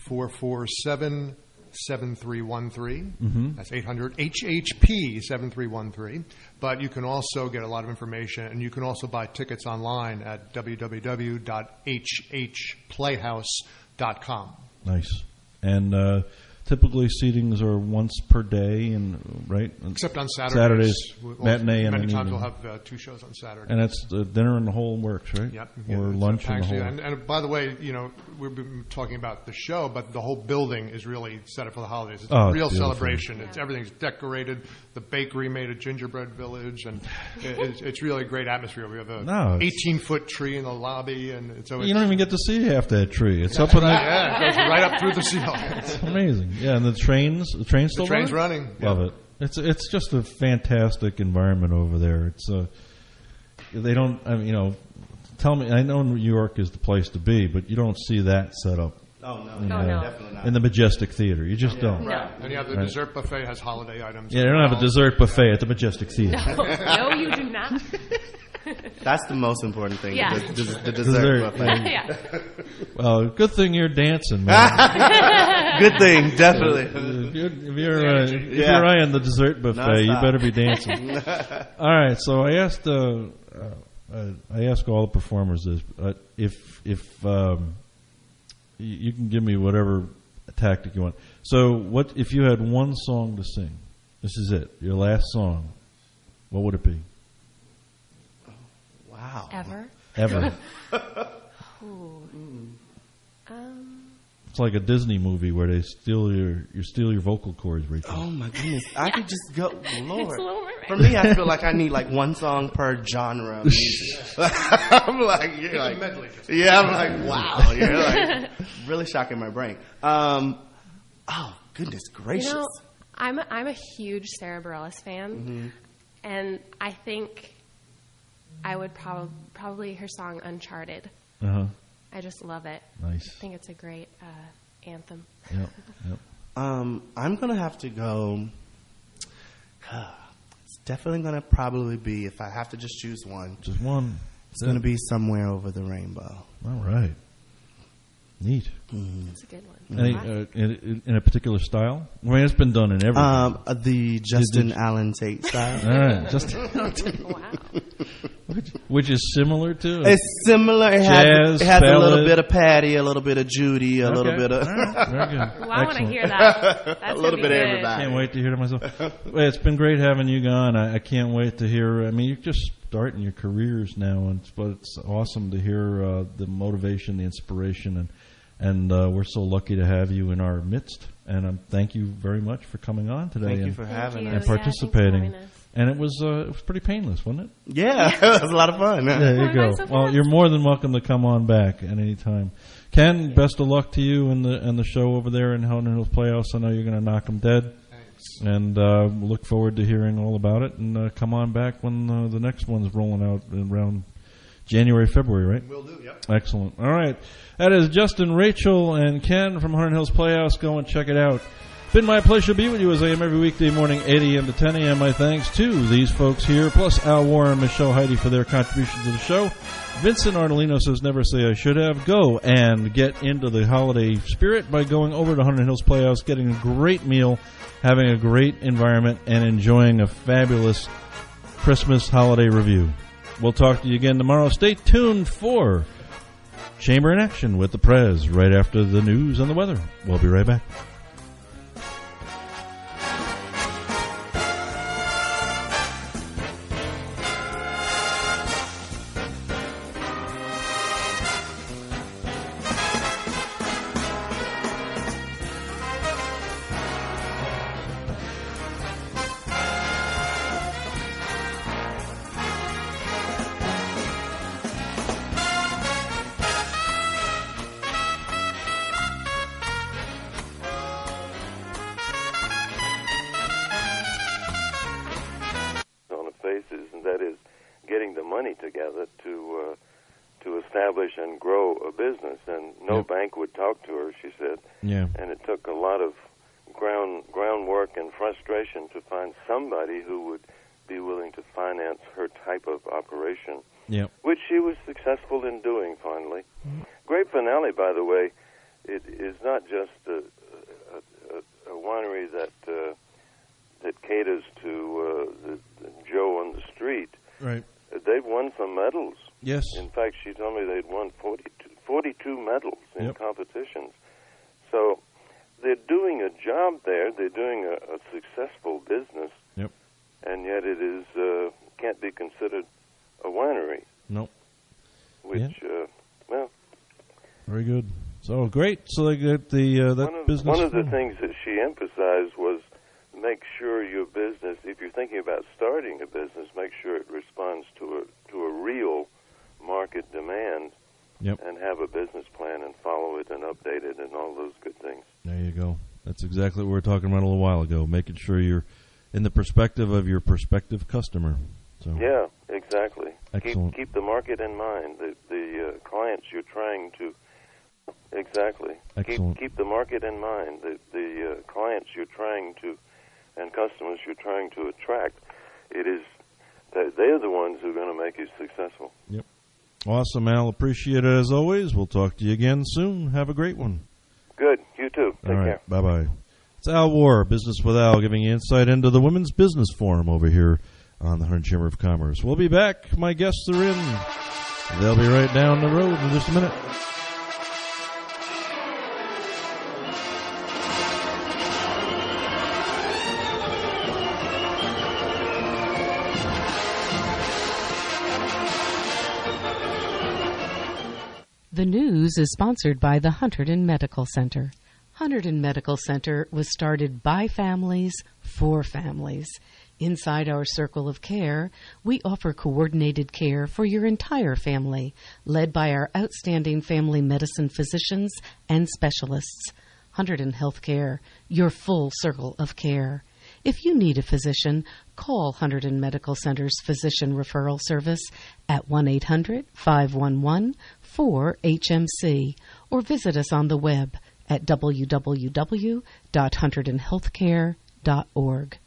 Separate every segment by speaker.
Speaker 1: 800-447-7313.
Speaker 2: Mm-hmm.
Speaker 1: That's 800-HHP-7313. But you can also get a lot of information, and you can also buy tickets online at www.hhplayhouse.com.
Speaker 2: Nice. And typically seatings are once per day, right?
Speaker 1: Except on
Speaker 2: Saturdays, matinee and
Speaker 1: many times
Speaker 2: evening.
Speaker 1: we'll have 2 shows on Saturday.
Speaker 2: And that's the dinner and the whole works, right?
Speaker 1: Yep.
Speaker 2: Or lunch and the whole.
Speaker 1: And by the way, we've been talking about the show, but the whole building is really set up for the holidays. It's a real celebration. It's everything's decorated. The bakery made a gingerbread village, and it's really a great atmosphere. We have a 18-foot tree in the lobby, and so
Speaker 2: you don't even get to see half that tree. It's up in the
Speaker 1: it goes right up through the ceiling.
Speaker 2: It's amazing. Yeah, and the train's still
Speaker 1: running.
Speaker 2: Love it. It's just a fantastic environment over there. It's they don't tell me. I know New York is the place to be, but you don't see that set up.
Speaker 3: Oh no,
Speaker 4: definitely
Speaker 2: not. In the Majestic Theater, you just don't.
Speaker 1: Right. And you have the dessert buffet has holiday items.
Speaker 2: Yeah, you don't have a dessert buffet at the Majestic Theater.
Speaker 4: No, you do not.
Speaker 3: That's the most important thing.
Speaker 4: Yeah.
Speaker 3: The dessert buffet.
Speaker 4: Yeah.
Speaker 2: Well, good thing you're dancing, man.
Speaker 3: Good thing, definitely.
Speaker 2: If you're eyeing the dessert buffet, you better be dancing. All right, so I asked all the performers this: if you can give me whatever tactic you want. So, what if you had one song to sing? This is it, your last song. What would it be?
Speaker 3: Wow.
Speaker 2: Ever. It's like a Disney movie where they steal your vocal cords, Rachel.
Speaker 3: Oh my goodness! I could just go, Lord.
Speaker 4: It's a Little Mermaid.
Speaker 3: For me, I feel like I need like one song per genre of music. I'm like, you're like, yeah. I'm like, wow. You're like really shocking my brain. Oh goodness gracious!
Speaker 4: I'm a huge Sarah Bareilles fan, and I think I would probably her song Uncharted. I just love it.
Speaker 2: Nice.
Speaker 4: I think it's a great anthem.
Speaker 2: Yep.
Speaker 3: I'm gonna have to go. It's definitely gonna probably be, if I have to just choose one.
Speaker 2: Just one.
Speaker 3: It's gonna be Somewhere Over the Rainbow.
Speaker 2: All right. Neat.
Speaker 4: That's a good one.
Speaker 2: In a particular style? I mean, it's been done in everything.
Speaker 3: The Justin Allen Tate style.
Speaker 2: All right. Justin Allen Tate.
Speaker 4: Wow.
Speaker 2: Which is similar to?
Speaker 3: It's similar. It
Speaker 2: jazz,
Speaker 3: has a little
Speaker 2: ballad.
Speaker 3: bit of Patty, a little bit of Judy, a little bit of...
Speaker 2: All right. Very good.
Speaker 4: Well, I want to hear that. That's
Speaker 3: a little bit of everybody.
Speaker 2: I can't wait to hear it myself. Well, it's been great having you gone. I can't wait to hear... I mean, you're just starting your careers now, but it's awesome to hear the motivation, the inspiration, and we're so lucky to have you in our midst. And thank you very much for coming on today.
Speaker 3: Thank you for having us.
Speaker 2: And participating. And it was pretty painless, wasn't it?
Speaker 3: Yeah, it was a lot of fun.
Speaker 2: There you go. Well, you're more than welcome to come on back at any time. Ken, best of luck to you and the show over there in Helen Hills Playhouse. I know you're going to knock them dead.
Speaker 1: Thanks.
Speaker 2: And look forward to hearing all about it. And come on back when the next one's rolling out around January, February, right?
Speaker 1: Will do, yep.
Speaker 2: Excellent. All right. That is Justin, Rachel, and Ken from Helen Hills Playhouse. Go and check it out. Been my pleasure to be with you as I am every weekday morning, 8 a.m. to 10 a.m. My thanks to these folks here, plus Al Warren and Michelle Heidi for their contributions to the show. Vincent Ardolino says, never say I should have. Go and get into the holiday spirit by going over to Hunter Hills Playhouse, getting a great meal, having a great environment, and enjoying a fabulous Christmas holiday review. We'll talk to you again tomorrow. Stay tuned for Chamber in Action with the Prez right after the news and the weather. We'll be right back.
Speaker 5: and grow a business, and no bank would talk to her, she said.
Speaker 2: Yeah.
Speaker 5: And it took a lot of groundwork and frustration to find somebody who would be willing to finance her type of operation,
Speaker 2: yeah,
Speaker 5: which she was successful in doing finally. Mm-hmm. Great finale, by the way. it is not just a winery that caters to the Joe on the street.
Speaker 2: Right.
Speaker 5: They've won some medals.
Speaker 2: Yes.
Speaker 5: In fact, she told me they'd won 42 medals in
Speaker 2: Yep.
Speaker 5: competitions. So they're doing a job there. They're doing a successful business.
Speaker 2: Yep.
Speaker 5: And yet it is can't be considered a winery.
Speaker 2: Nope.
Speaker 5: Which, well...
Speaker 2: Very good. So, great. So they get that business...
Speaker 5: One of the things that she emphasized was make sure your business, if you're thinking about starting a business, make sure it responds to a real market demand.
Speaker 2: Yep.
Speaker 5: And have a business plan and follow it and update it and all those good things.
Speaker 2: There you go. That's exactly what we were talking about a little while ago, making sure you're in the perspective of your prospective customer. So
Speaker 5: yeah, exactly.
Speaker 2: Excellent.
Speaker 5: Keep the market in mind, the clients you're trying to... Exactly.
Speaker 2: Excellent.
Speaker 5: Keep the market in mind, the clients you're trying to, and customers you're trying to attract. It is... They're the ones who are going to make you successful.
Speaker 2: Yep. Awesome, Al. Appreciate it as always. We'll talk to you again soon. Have a great one.
Speaker 5: Good. You too. Take care.
Speaker 2: Bye-bye. It's Al War, Business with Al, giving you insight into the Women's Business Forum over here on the Hunterdon Chamber of Commerce. We'll be back. My guests are in. They'll be right down the road in just a minute.
Speaker 6: The news is sponsored by the Hunterdon Medical Center. Hunterdon Medical Center was started by families for families. Inside our circle of care, we offer coordinated care for your entire family, led by our outstanding family medicine physicians and specialists. Hunterdon Healthcare, your full circle of care. If you need a physician, call Hunterdon Medical Center's Physician Referral Service at 1-800-511-4HMC or visit us on the web at www.hunterdonhealthcare.org.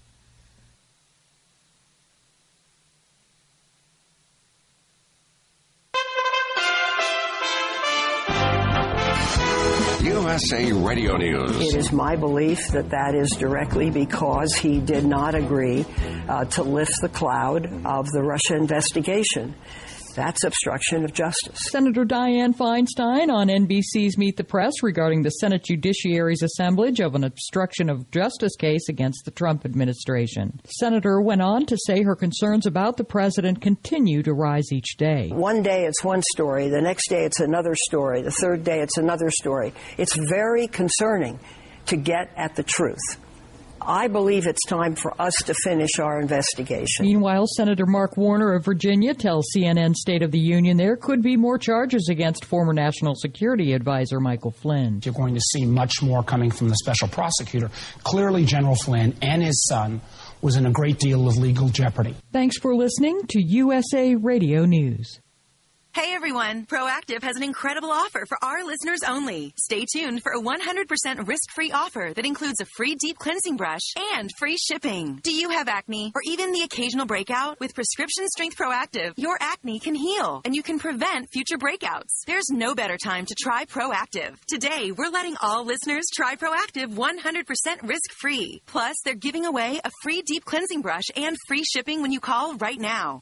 Speaker 7: USA Radio News.
Speaker 8: It is my belief that that is directly because he did not agree to lift the cloud of the Russia investigation. That's obstruction of justice.
Speaker 9: Senator Dianne Feinstein on NBC's Meet the Press regarding the Senate Judiciary's assemblage of an obstruction of justice case against the Trump administration. The senator went on to say her concerns about the president continue to rise each day.
Speaker 8: One day it's one story, the next day it's another story, the third day it's another story. It's very concerning to get at the truth. I believe it's time for us to finish our investigation.
Speaker 9: Meanwhile, Senator Mark Warner of Virginia tells CNN State of the Union there could be more charges against former National Security Advisor Michael Flynn.
Speaker 10: You're going to see much more coming from the special prosecutor. Clearly, General Flynn and his son was in a great deal of legal jeopardy.
Speaker 9: Thanks for listening to USA Radio News.
Speaker 11: Hey everyone, Proactiv has an incredible offer for our listeners only. Stay tuned for a 100% risk-free offer that includes a free deep cleansing brush and free shipping. Do you have acne or even the occasional breakout? With Prescription Strength Proactiv, your acne can heal and you can prevent future breakouts. There's no better time to try Proactiv. Today, we're letting all listeners try Proactiv 100% risk-free. Plus, they're giving away a free deep cleansing brush and free shipping when you call right now.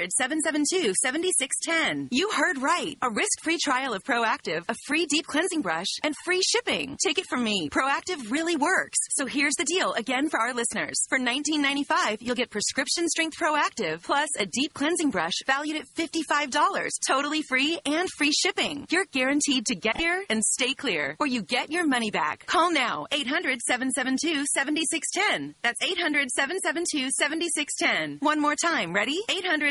Speaker 11: 800-772-7610. You heard right. A risk-free trial of Proactiv, a free deep cleansing brush, and free shipping. Take it from me. Proactiv really works. So here's the deal again for our listeners. For $19.95, you'll get Prescription Strength Proactiv plus a deep cleansing brush valued at $55. Totally free and free shipping. You're guaranteed to get here and stay clear, or you get your money back. Call now. 800-772-7610. That's 800-772-7610. One more time. Ready?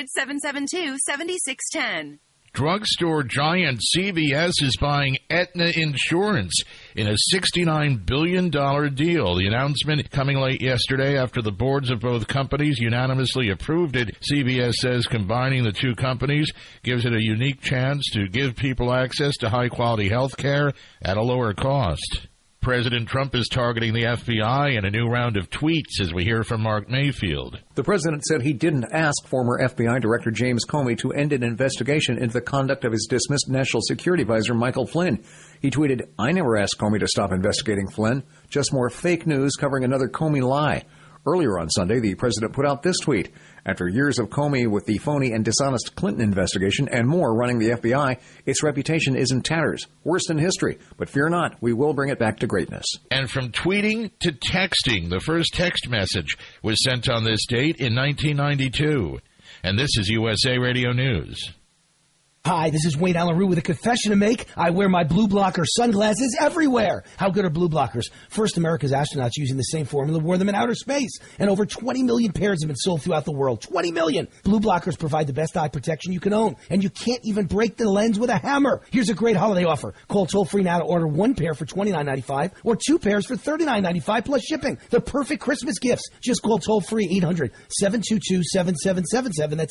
Speaker 11: 800-772-7610.
Speaker 12: Drugstore giant CVS is buying Aetna Insurance in a $69 billion deal. The announcement coming late yesterday after the boards of both companies unanimously approved it. CVS says combining the two companies gives it a unique chance to give people access to high-quality health care at a lower cost. President Trump is targeting the FBI in a new round of tweets, as we hear from Mark Mayfield.
Speaker 13: The president said he didn't ask former FBI Director James Comey to end an investigation into the conduct of his dismissed National Security Advisor Michael Flynn. He tweeted, "I never asked Comey to stop investigating Flynn. Just more fake news covering another Comey lie." Earlier on Sunday, the president put out this tweet. After years of Comey with the phony and dishonest Clinton investigation and more running the FBI, its reputation is in tatters, worst in history. But fear not, we will bring it back to greatness.
Speaker 12: And from tweeting to texting, the first text message was sent on this date in 1992. And this is USA Radio News.
Speaker 14: Hi, this is Wayne Allen Root with a confession to make. I wear my blue blocker sunglasses everywhere. How good are blue blockers? First, America's astronauts using the same formula wore them in outer space. And over 20 million pairs have been sold throughout the world. 20 million! Blue blockers provide the best eye protection you can own. And you can't even break the lens with a hammer. Here's a great holiday offer. Call toll-free now to order one pair for $29.95 or two pairs for $39.95 plus shipping. The perfect Christmas gifts. Just call toll-free 800-722-7777. That's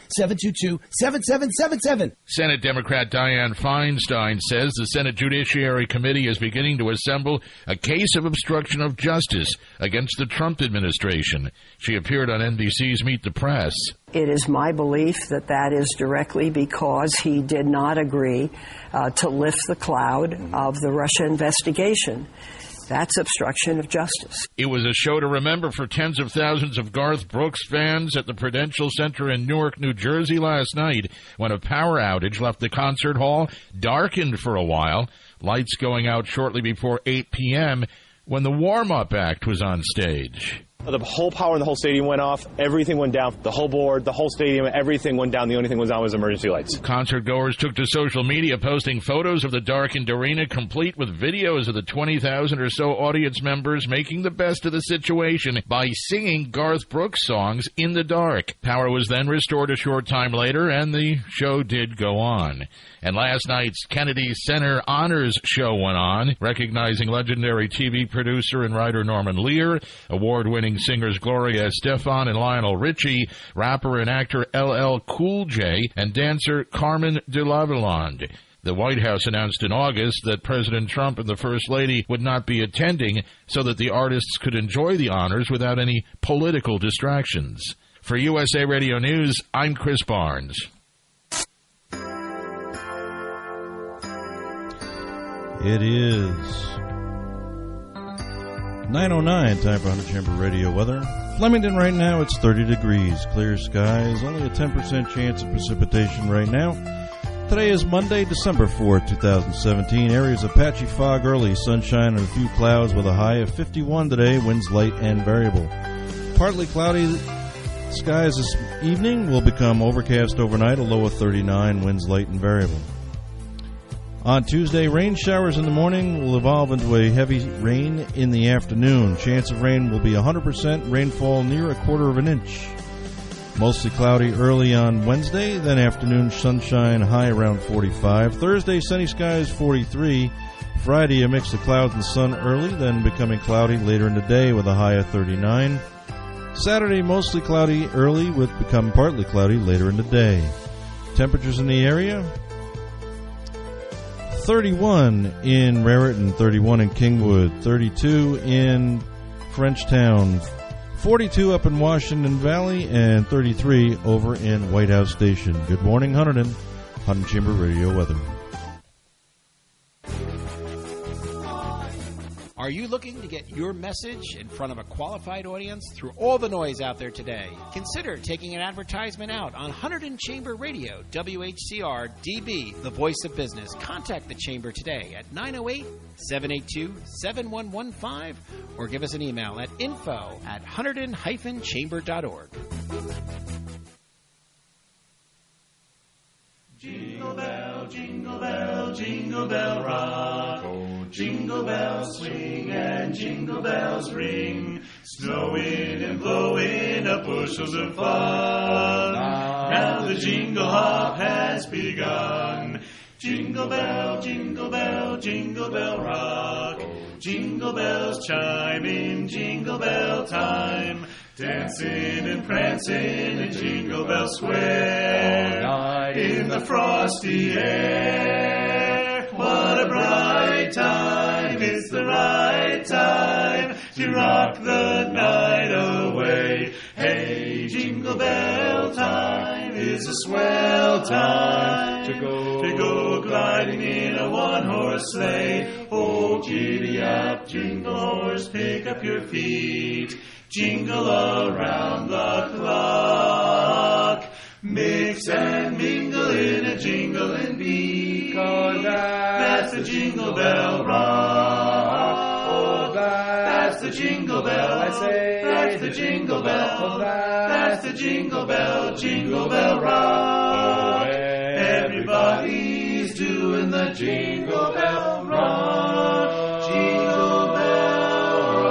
Speaker 14: 800-722-7777.
Speaker 12: Senate Democrat Dianne Feinstein says the Senate Judiciary Committee is beginning to assemble a case of obstruction of justice against the Trump administration. She appeared on NBC's Meet the Press.
Speaker 8: It is my belief that that is directly because he did not agree to lift the cloud of the Russia investigation. That's obstruction of justice.
Speaker 12: It was a show to remember for tens of thousands of Garth Brooks fans at the Prudential Center in Newark, New Jersey last night when a power outage left the concert hall darkened for a while, lights going out shortly before 8 p.m. when the warm-up act was on stage.
Speaker 15: The whole power in the whole stadium went off. Everything went down. The whole board, the whole stadium, everything went down. The only thing was on was emergency lights.
Speaker 12: Concert-goers took to social media posting photos of the darkened arena, complete with videos of the 20,000 or so audience members making the best of the situation by singing Garth Brooks songs in the dark. Power was then restored a short time later, and the show did go on. And last night's Kennedy Center Honors Show went on, recognizing legendary TV producer and writer Norman Lear, award-winning singers Gloria Estefan and Lionel Richie, rapper and actor LL Cool J, and dancer Carmen de Lavalande. The White House announced in August that President Trump and the First Lady would not be attending so that the artists could enjoy the honors without any political distractions. For USA Radio News, I'm Chris Barnes.
Speaker 2: It is 9:09, time for 100 Chamber Radio weather. Flemington right now, it's 30 degrees, clear skies, only a 10% chance of precipitation right now. Today is Monday, December 4th, 2017. Areas of patchy fog early, sunshine and a few clouds with a high of 51 today, winds light and variable. Partly cloudy skies this evening will become overcast overnight, a low of 39, winds light and variable. On Tuesday, rain showers in the morning will evolve into a heavy rain in the afternoon. Chance of rain will be 100%, rainfall near a quarter of an inch. Mostly cloudy early on Wednesday, then afternoon sunshine, high around 45. Thursday, sunny skies, 43. Friday, a mix of clouds and sun early, then becoming cloudy later in the day with a high of 39. Saturday, mostly cloudy early with become partly cloudy later in the day. Temperatures in the area: 31 in Raritan, 31 in Kingwood, 32 in Frenchtown, 42 up in Washington Valley, and 33 over in White House Station. Good morning, Hunterdon. Hunterdon Chamber Radio weather.
Speaker 16: Are you looking to get your message in front of a qualified audience through all the noise out there today? Consider taking an advertisement out on Hunterdon Chamber Radio, WHCR DB, the voice of business. Contact the Chamber today at 908-782-7115 or give us an email at info@hunterdon-chamber.org.
Speaker 17: Jingle bell, jingle bell, jingle bell rock. Oh, jingle bells swing and jingle bells ring. Snowing and blowing up bushels of fun. Now the jingle hop has begun. Jingle bell, jingle bell, jingle bell rock. Jingle bells chime in jingle bell time. Dancing and prancing in Jingle Bell Square. In the frosty air. What a bright time. It's the right right time to rock the night away. Hey, jingle bell time is a swell time to go gliding in a one-horse sleigh. Oh, giddy up, jingle horse, pick up your feet, jingle around the clock. Mix and mingle in a jingling beat, 'cause that's the Jingle Bell Rock. Oh, that's the Jingle Bell. I say that's the Jingle Bell. That's the Jingle Bell, Jingle Bell Rock. Everybody's doing the Jingle Bell Rock. Jingle Bell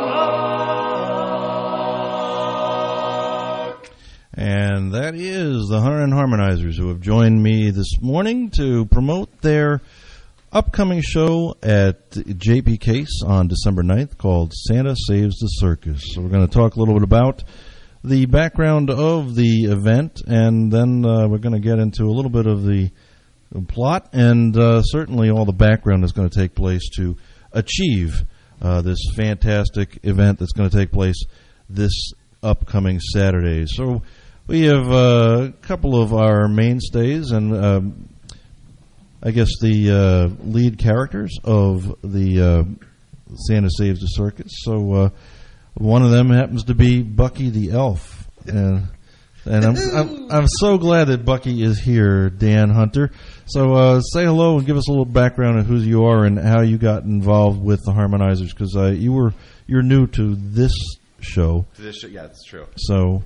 Speaker 17: Rock.
Speaker 2: And that is the Hunter and Harmonizers, who have joined me this morning to promote their upcoming show at JP Case on December 9th called Santa Saves the Circus. So we're going to talk a little bit about the background of the event, and then we're going to get into a little bit of the plot, and certainly all the background is going to take place to achieve this fantastic event that's going to take place this upcoming Saturday. So we have a couple of our mainstays and I guess the lead characters of the Santa Saves the Circus. So one of them happens to be Bucky the Elf, and I'm so glad that Bucky is here, Dan Hunter. So say hello and give us a little background on who you are and how you got involved with the Harmonizers, because you're new to this show.
Speaker 18: Yeah, that's true.
Speaker 2: So.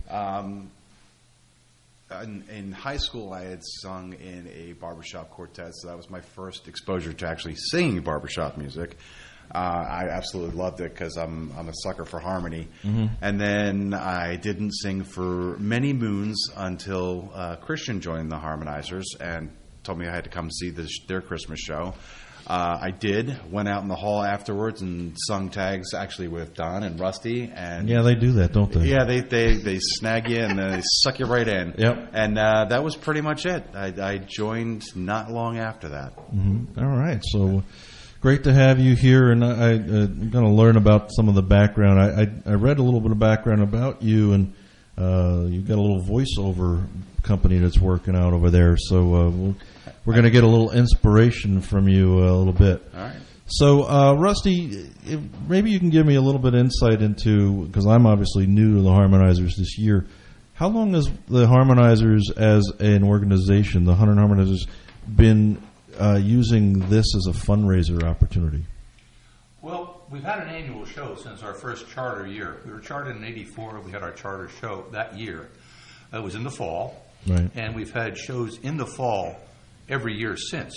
Speaker 18: In high school, I had sung in a barbershop quartet, so that was my first exposure to actually singing barbershop music. I absolutely loved it because I'm a sucker for harmony. Mm-hmm. And then I didn't sing for many moons until Christian joined the Harmonizers and told me I had to come see their Christmas show. I did. Went out in the hall afterwards and sung tags actually with Don and Rusty. And
Speaker 2: yeah, they do that, don't they?
Speaker 18: Yeah, they snag you and they suck you right in.
Speaker 2: Yep.
Speaker 18: And that was pretty much it. I joined not long after that.
Speaker 2: Mm-hmm. All right. So great to have you here, and I'm going to learn about some of the background. I read a little bit of background about you, and you've got a little voiceover company that's working out over there. So we're going to get a little inspiration from you a little bit.
Speaker 18: All right.
Speaker 2: So, Rusty, maybe you can give me a little bit of insight into, because I'm obviously new to the Harmonizers this year, how long has the Harmonizers as an organization, the Hunter and Harmonizers, been using this as a fundraiser opportunity?
Speaker 19: Well, we've had an annual show since our first charter year. We were chartered in '84. We had our charter show that year. It was in the fall.
Speaker 2: Right.
Speaker 19: And we've had shows in the fall every year since.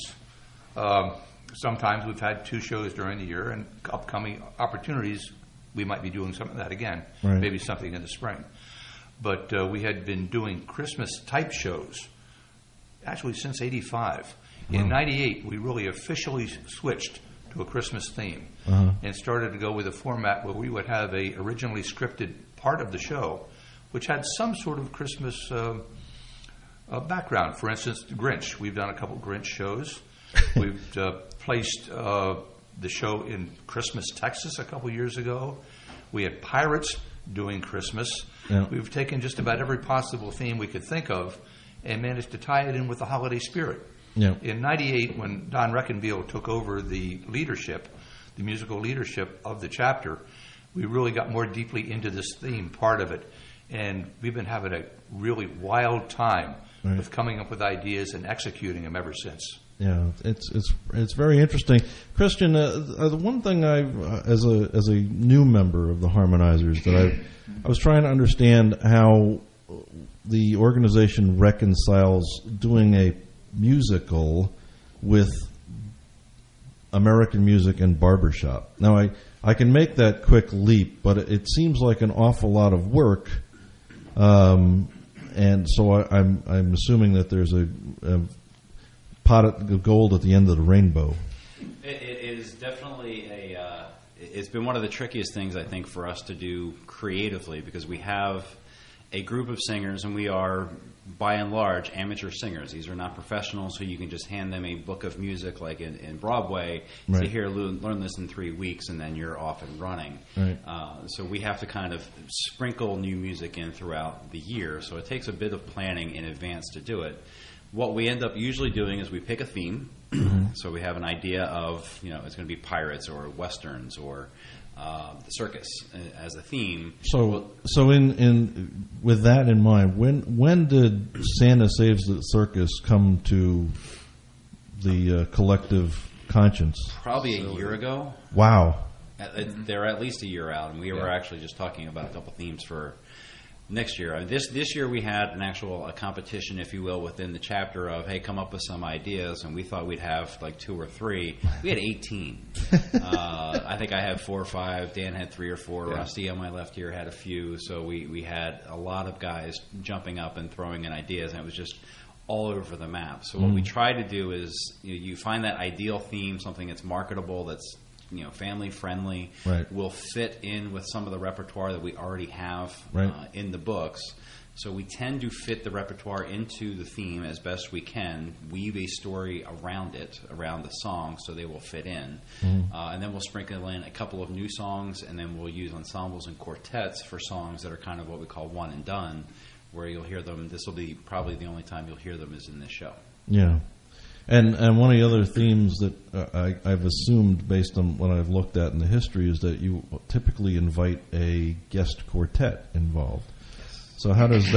Speaker 19: Sometimes we've had 2 shows during the year, and upcoming opportunities, we might be doing some of that again,
Speaker 2: right.
Speaker 19: Maybe something in the spring. But we had been doing Christmas-type shows, actually since '85.
Speaker 2: Wow.
Speaker 19: In '98, we really officially switched to a Christmas theme and started to go with a format where we would have a originally scripted part of the show, which had some sort of Christmas background. For instance, Grinch. We've done a couple Grinch shows. We've placed the show in Christmas, Texas a couple years ago. We had Pirates doing Christmas.
Speaker 2: Yeah.
Speaker 19: We've taken just about every possible theme we could think of and managed to tie it in with the holiday spirit.
Speaker 2: Yeah.
Speaker 19: In '98, when Don Reckenbiel took over the leadership, the musical leadership of the chapter, we really got more deeply into this theme part of it. And we've been having a really wild time with coming up with ideas and executing them ever since.
Speaker 2: Yeah, it's very interesting, Christian. The one thing as a new member of the Harmonizers, that I was trying to understand how the organization reconciles doing a musical with American music and barbershop. Now, I can make that quick leap, but it seems like an awful lot of work. And so I'm assuming that there's a pot of gold at the end of the rainbow.
Speaker 20: It is definitely it's been one of the trickiest things, I think, for us to do creatively, because we have a group of singers, and we are, by and large, amateur singers. These are not professionals who you can just hand them a book of music like in Broadway,
Speaker 2: Right.
Speaker 20: say, here, learn this in 3 weeks, and then you're off and running.
Speaker 2: Right.
Speaker 20: So we have to kind of sprinkle new music in throughout the year, so it takes a bit of planning in advance to do it. What we end up usually doing is we pick a theme. So we have an idea of, it's going to be pirates or westerns or the circus as a theme.
Speaker 2: So in with that in mind, when did Santa Saves the Circus come to the collective conscience?
Speaker 20: Probably a year ago.
Speaker 2: Wow.
Speaker 20: They're at least a year out, and we were actually just talking about a couple themes for next year. This year we had a competition, if you will, within the chapter of, hey, come up with some ideas, and we thought we'd have like 2 or 3. We had 18. I think I had 4 or 5. Dan had 3 or 4.
Speaker 2: Yeah.
Speaker 20: Rusty on my left here had a few. So we had a lot of guys jumping up and throwing in ideas, and it was just all over the map. So what we try to do is you find that ideal theme, something that's marketable, that's family friendly,
Speaker 2: right.
Speaker 20: will fit in with some of the repertoire that we already have
Speaker 2: right.
Speaker 20: In the books. So we tend to fit the repertoire into the theme as best we can, weave a story around it, around the song, so they will fit in. And then we'll sprinkle in a couple of new songs, and then we'll use ensembles and quartets for songs that are kind of what we call one and done, where you'll hear them. This will be probably the only time you'll hear them is in this show.
Speaker 2: Yeah. And one of the other themes that I've assumed based on what I've looked at in the history is that you typically invite a guest quartet involved. So how does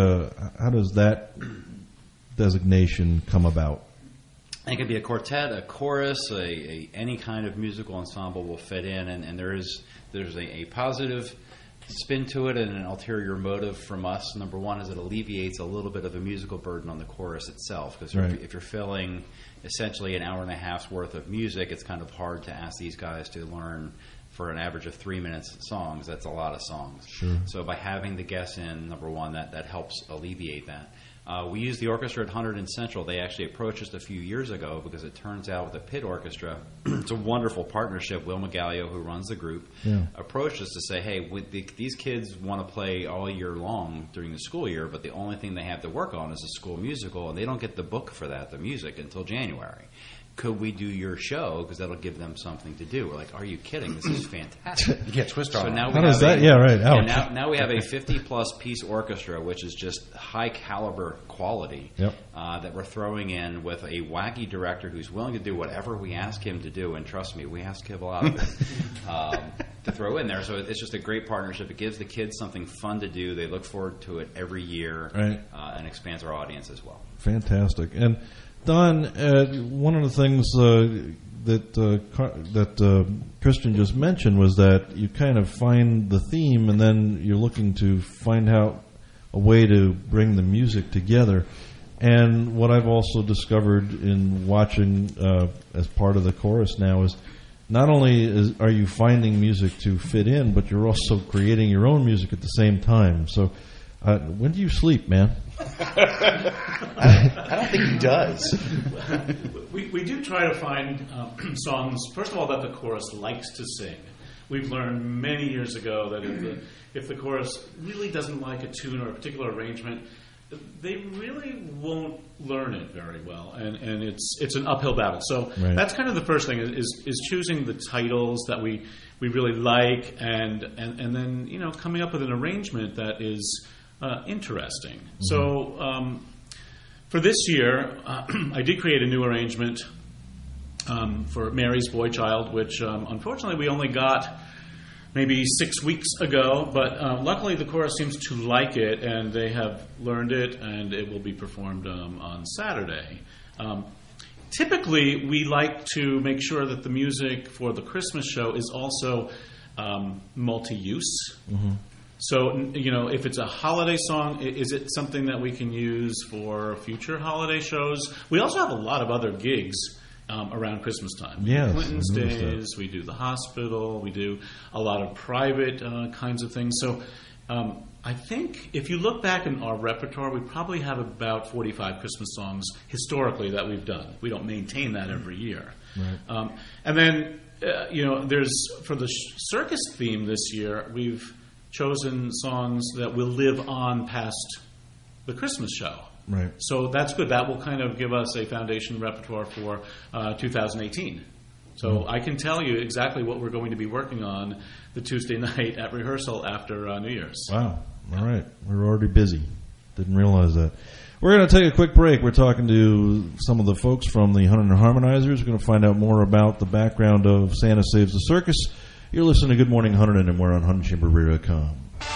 Speaker 2: that designation come about?
Speaker 20: It could be a quartet, a chorus, any kind of musical ensemble will fit in, and there's a positive spin to it and an ulterior motive from us. Number one is it alleviates a little bit of a musical burden on the chorus itself, because
Speaker 2: right.
Speaker 20: if you're filling essentially an hour and a half's worth of music, it's kind of hard to ask these guys to learn for an average of 3 minutes songs. That's a lot of songs.
Speaker 2: Sure.
Speaker 20: So by having the guests in, number one, that helps alleviate that. We use the orchestra at 100 and Central. They actually approached us a few years ago because it turns out with the Pitt Orchestra, it's a wonderful partnership. Will McGallio, who runs the group, approached us to say, hey, these kids want to play all year long during the school year, but the only thing they have to work on is a school musical, and they don't get the book for that, the music, until January. Could we do your show? Because that'll give them something to do. We're like, are you kidding? This is fantastic.
Speaker 18: You get twist on.
Speaker 20: So now
Speaker 2: How does that? Yeah, right. Ouch.
Speaker 20: Now we have a 50-plus piece orchestra, which is just high caliber quality that we're throwing in with a wacky director who's willing to do whatever we ask him to do. And trust me, we ask him a lot of it to throw in there. So it's just a great partnership. It gives the kids something fun to do. They look forward to it every year,
Speaker 2: right.
Speaker 20: And expands our audience as well.
Speaker 2: Fantastic. And Don, one of the things that Christian just mentioned was that you kind of find the theme, and then you're looking to find out a way to bring the music together. And what I've also discovered in watching as part of the chorus now is not only are you finding music to fit in, but you're also creating your own music at the same time. So when do you sleep, man?
Speaker 3: I don't think he does.
Speaker 21: We do try to find songs, first of all, that the chorus likes to sing. We've learned many years ago that if the chorus really doesn't like a tune or a particular arrangement, they really won't learn it very well, and it's an uphill battle. So
Speaker 2: right.
Speaker 21: That's kind of the first thing is choosing the titles that we really like, and then coming up with an arrangement that is interesting. Mm-hmm. So for this year, I did create a new arrangement for Mary's Boy Child, which unfortunately we only got maybe 6 weeks ago, but luckily the chorus seems to like it, and they have learned it, and it will be performed on Saturday. Typically, we like to make sure that the music for the Christmas show is also multi-use. Mm-hmm. So, if it's a holiday song, is it something that we can use for future holiday shows? We also have a lot of other gigs around Christmas time.
Speaker 2: Yes,
Speaker 21: Clinton's Days, we do the hospital, we do a lot of private kinds of things. So I think if you look back in our repertoire, we probably have about 45 Christmas songs historically that we've done. We don't maintain that every year.
Speaker 2: Right.
Speaker 21: And then, there's, for the circus theme this year, we've chosen songs that will live on past the Christmas show.
Speaker 2: Right.
Speaker 21: So that's good. That will kind of give us a foundation repertoire for 2018. So I can tell you exactly what we're going to be working on the Tuesday night at rehearsal after New Year's.
Speaker 2: Wow. All right. We're already busy. Didn't realize that. We're going to take a quick break. We're talking to some of the folks from the Hunterdon Harmonizers. We're going to find out more about the background of Santa Saves the Circus. You're listening to Good Morning Hunterdon, and we're on HunterdonChamberRadio.com.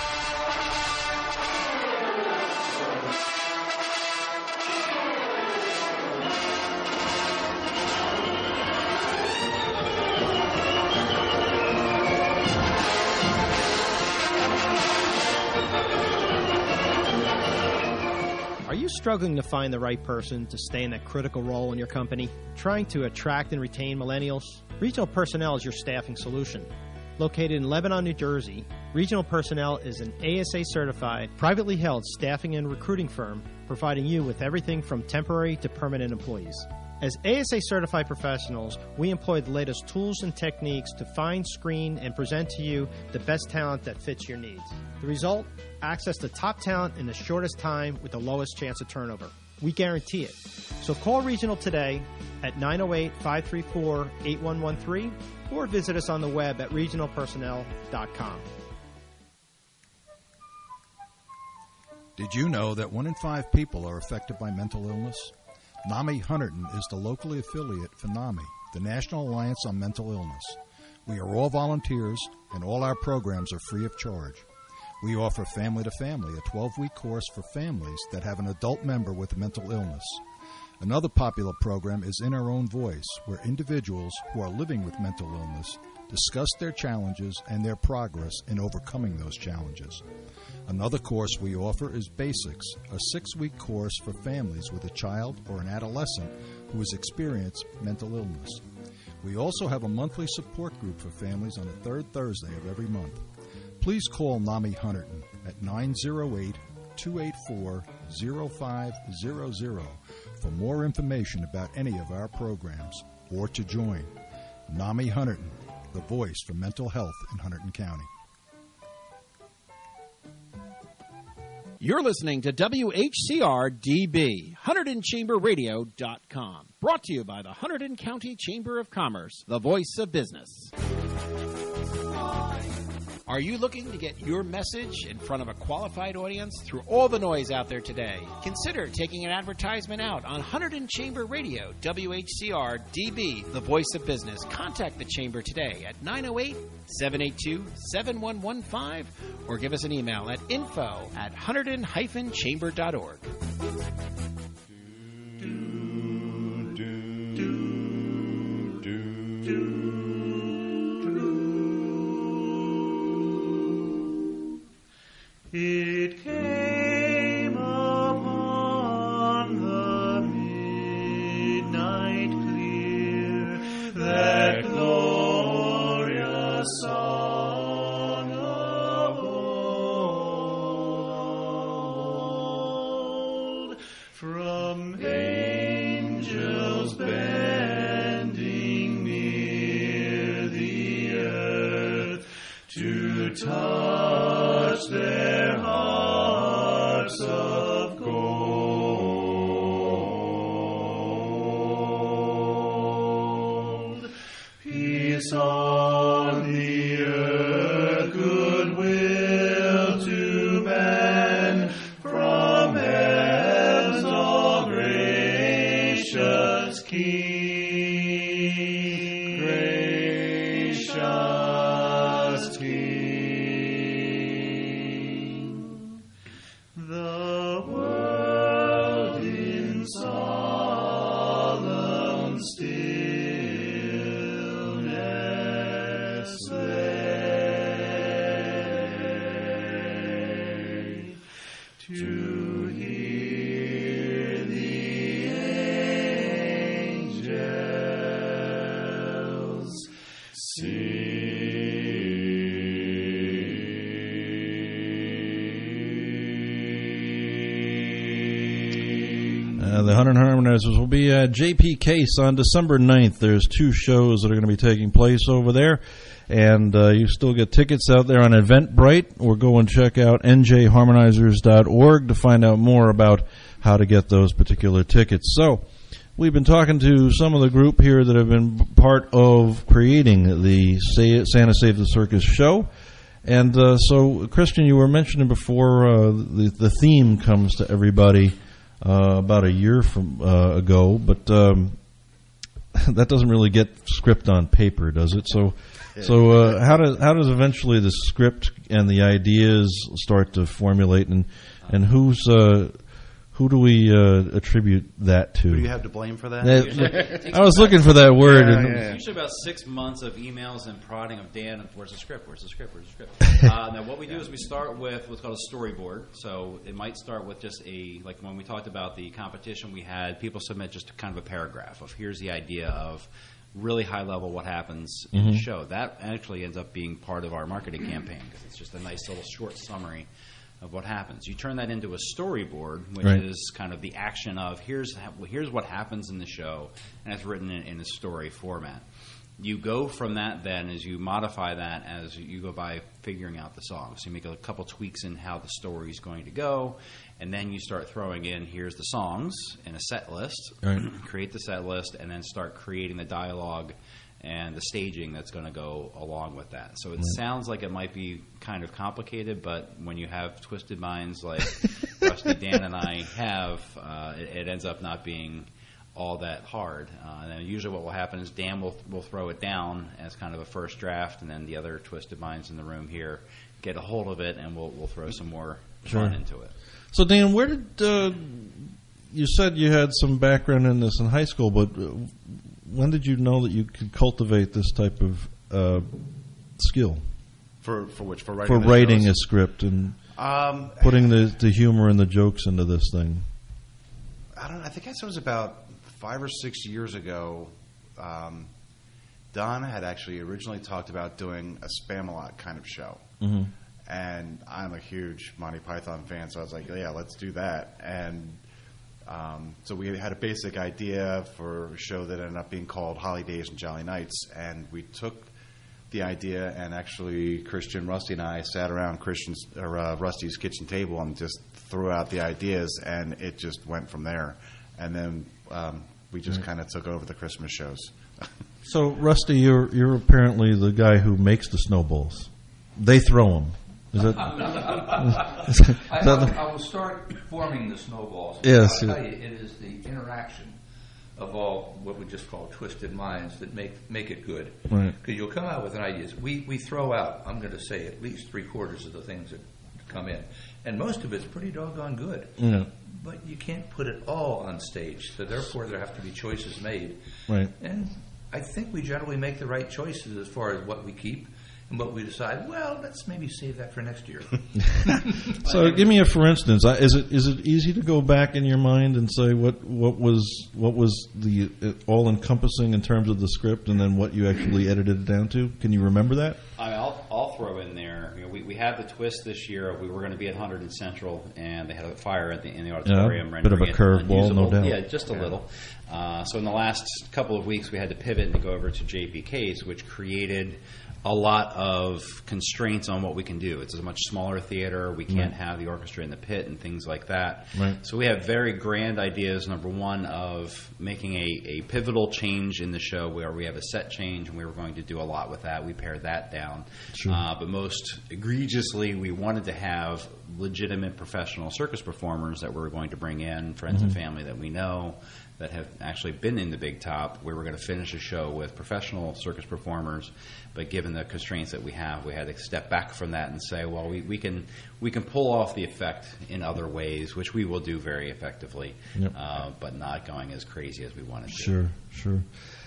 Speaker 4: Struggling to find the right person to stay in a critical role in your company? Trying to attract and retain millennials? Regional Personnel is your staffing solution. Located in Lebanon, New Jersey, Regional Personnel is an ASA-certified, privately held staffing and recruiting firm providing you with everything from temporary to permanent employees. As ASA-certified professionals, we employ the latest tools and techniques to find, screen, and present to you the best talent that fits your needs. The result? Access to top talent in the shortest time with the lowest chance of turnover. We guarantee it. So call Regional today at 908-534-8113 or visit us on the web at regionalpersonnel.com.
Speaker 22: Did you know that 1 in 5 people are affected by mental illness? NAMI Hunterdon is the locally affiliate for NAMI, the National Alliance on Mental Illness. We are all volunteers, and all our programs are free of charge. We offer Family to Family, a 12-week course for families that have an adult member with mental illness. Another popular program is In Our Own Voice, where individuals who are living with mental illness discuss their challenges and their progress in overcoming those challenges. Another course we offer is Basics, a 6-week course for families with a child or an adolescent who has experienced mental illness. We also have a monthly support group for families on the third Thursday of every month. Please call NAMI Hunterdon at 908-284-0500 for more information about any of our programs or to join. NAMI Hunterdon, the voice for mental health in Hunterdon County.
Speaker 16: You're listening to WHCR-DB, HunterdonChamberRadio.com. Brought to you by the Hunterdon County Chamber of Commerce, the voice of business. Are you looking to get your message in front of a qualified audience through all the noise out there today? Consider taking an advertisement out on Hunterdon Chamber Radio, WHCR-DB, the voice of business. Contact the Chamber today at 908-782-7115 or give us an email at info@hunterdon-chamber.org.
Speaker 17: It came upon the midnight clear, that glorious song of old, from angels bending near the earth to touch their hearts of gold. Peace on the earth, goodwill to men, from heaven's all gracious King, gracious King. The world in solemn stillness lay, to hear the angels sing.
Speaker 2: The Hunterdon Harmonizers will be at JP Case on December 9th. There's 2 shows that are going to be taking place over there. And you still get tickets out there on Eventbrite, or go and check out njharmonizers.org to find out more about how to get those particular tickets. So we've been talking to some of the group here that have been part of creating the Santa Save the Circus show. And so, Christian, you were mentioning before the theme comes to everybody about a year ago, but that doesn't really get script on paper, does it? So how does eventually the script and the ideas start to formulate, and who do we attribute that to?
Speaker 3: Who do you have to blame for that?
Speaker 2: I was looking for that word.
Speaker 20: It's usually about 6 months of emails and prodding of Dan, where's the script? Now, what we do is we start with what's called a storyboard. So it might start with just like when we talked about the competition, we had people submit just kind of a paragraph of here's the idea of really high level what happens in the show. That actually ends up being part of our marketing campaign because it's just a nice little short summary of what happens. You turn that into a storyboard, which is kind of the action of here's what happens in the show, and it's written in a story format. You go from that then as you modify that as you go by figuring out the songs. So you make a couple tweaks in how the story is going to go, and then you start throwing in here's the songs in a set list, create the set list, and then start creating the dialogue and the staging that's going to go along with that. So it sounds like it might be kind of complicated, but when you have twisted minds like Rusty, Dan, and I have, it ends up not being all that hard. And then usually what will happen is Dan will throw it down as kind of a first draft, and then the other twisted minds in the room here get a hold of it, and we'll throw some more fun into it.
Speaker 2: So Dan, where did you said you had some background in this in high school, but when did you know that you could cultivate this type of skill?
Speaker 3: For which? For writing?
Speaker 2: For writing a script and putting the humor and the jokes into this thing.
Speaker 18: I don't know. I think it was about 5 or 6 years ago. Don had actually originally talked about doing a Spam-A-Lot kind of show.
Speaker 2: Mm-hmm.
Speaker 18: And I'm a huge Monty Python fan, so I was like, yeah, let's do that. And so we had a basic idea for a show that ended up being called Holly Days and Jolly Nights, and we took the idea, and actually Christian, Rusty, and I sat around Rusty's kitchen table and just threw out the ideas, and it just went from there. And then we just kind of took over the Christmas shows.
Speaker 2: So, Rusty, you're apparently the guy who makes the snowballs. They throw them. Is that?
Speaker 1: I will start forming the snowballs.
Speaker 2: Yes.
Speaker 1: I'll tell you, it is the interaction of all what we just call twisted minds that make it good.
Speaker 2: Right.
Speaker 1: Because you'll come out with an idea. We throw out, I'm going to say, at least 3/4 of the things that come in. And most of it's pretty doggone good.
Speaker 2: Yeah.
Speaker 1: But you can't put it all on stage. So therefore there have to be choices made.
Speaker 2: Right.
Speaker 1: And I think we generally make the right choices as far as what we keep. And what we decide, well, let's maybe save that for next year.
Speaker 2: So, give me a for instance. Is it easy to go back in your mind and say what was the all encompassing in terms of the script, and then what you actually edited it down to? Can you remember that?
Speaker 20: I'll throw in there. We had the twist this year. We were going to be at 100 Central, and they had a fire in the auditorium.
Speaker 2: Yeah, bit of a curveball, no doubt.
Speaker 20: Yeah, just a little. So in the last couple of weeks, we had to pivot and go over to JPK's, which created a lot of constraints on what we can do. It's a much smaller theater. We can't have the orchestra in the pit and things like that.
Speaker 2: Right.
Speaker 20: So we have very grand ideas, number one, of making a pivotal change in the show where we have a set change, and we were going to do a lot with that. We pared that down.
Speaker 2: Sure.
Speaker 20: But most egregiously, we wanted to have legitimate professional circus performers that we were going to bring in, friends and family that we know, that have actually been in the Big Top. We were going to finish a show with professional circus performers, but given the constraints that we have, we had to step back from that and say, well, we can pull off the effect in other ways, which we will do very effectively, but not going as crazy as we wanted to.
Speaker 2: Sure.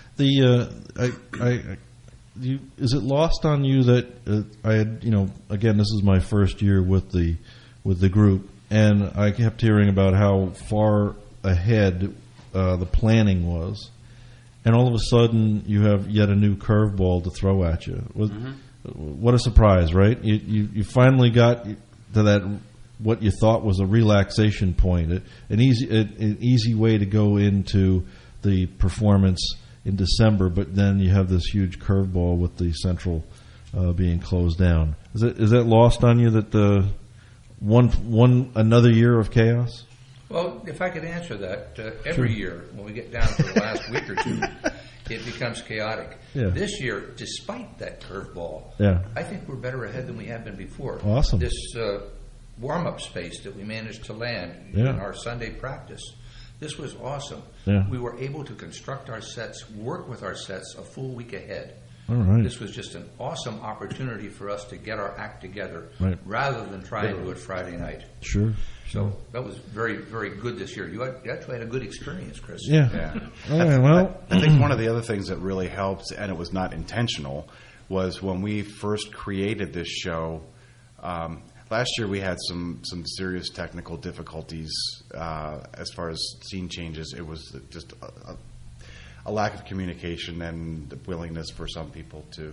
Speaker 2: Is it lost on you that I had, again, this is my first year with the group, and I kept hearing about how far ahead the planning was, and all of a sudden you have yet a new curveball to throw at you. What a surprise, right? You finally got to that, what you thought was a relaxation point, an easy way to go into the performance in December, but then you have this huge curveball with the central being closed down. Is that lost on you that another year of chaos?
Speaker 1: Well, if I could answer that, every year when we get down to the last week or two, it becomes chaotic.
Speaker 2: Yeah.
Speaker 1: This year, despite that curveball, I think we're better ahead than we have been before.
Speaker 2: Awesome.
Speaker 1: This warm-up space that we managed to land in our Sunday practice, this was awesome.
Speaker 2: Yeah.
Speaker 1: We were able to construct our sets, work with our sets a full week ahead.
Speaker 2: All right.
Speaker 1: This was just an awesome opportunity for us to get our act together rather than try and do it Friday night.
Speaker 2: Sure.
Speaker 1: So that was very, very good this year. You actually had a good experience, Chris.
Speaker 2: Yeah. All right, well.
Speaker 18: I think one of the other things that really helped, and it was not intentional, was when we first created this show. Last year we had some serious technical difficulties as far as scene changes. It was just a lack of communication and the willingness for some people to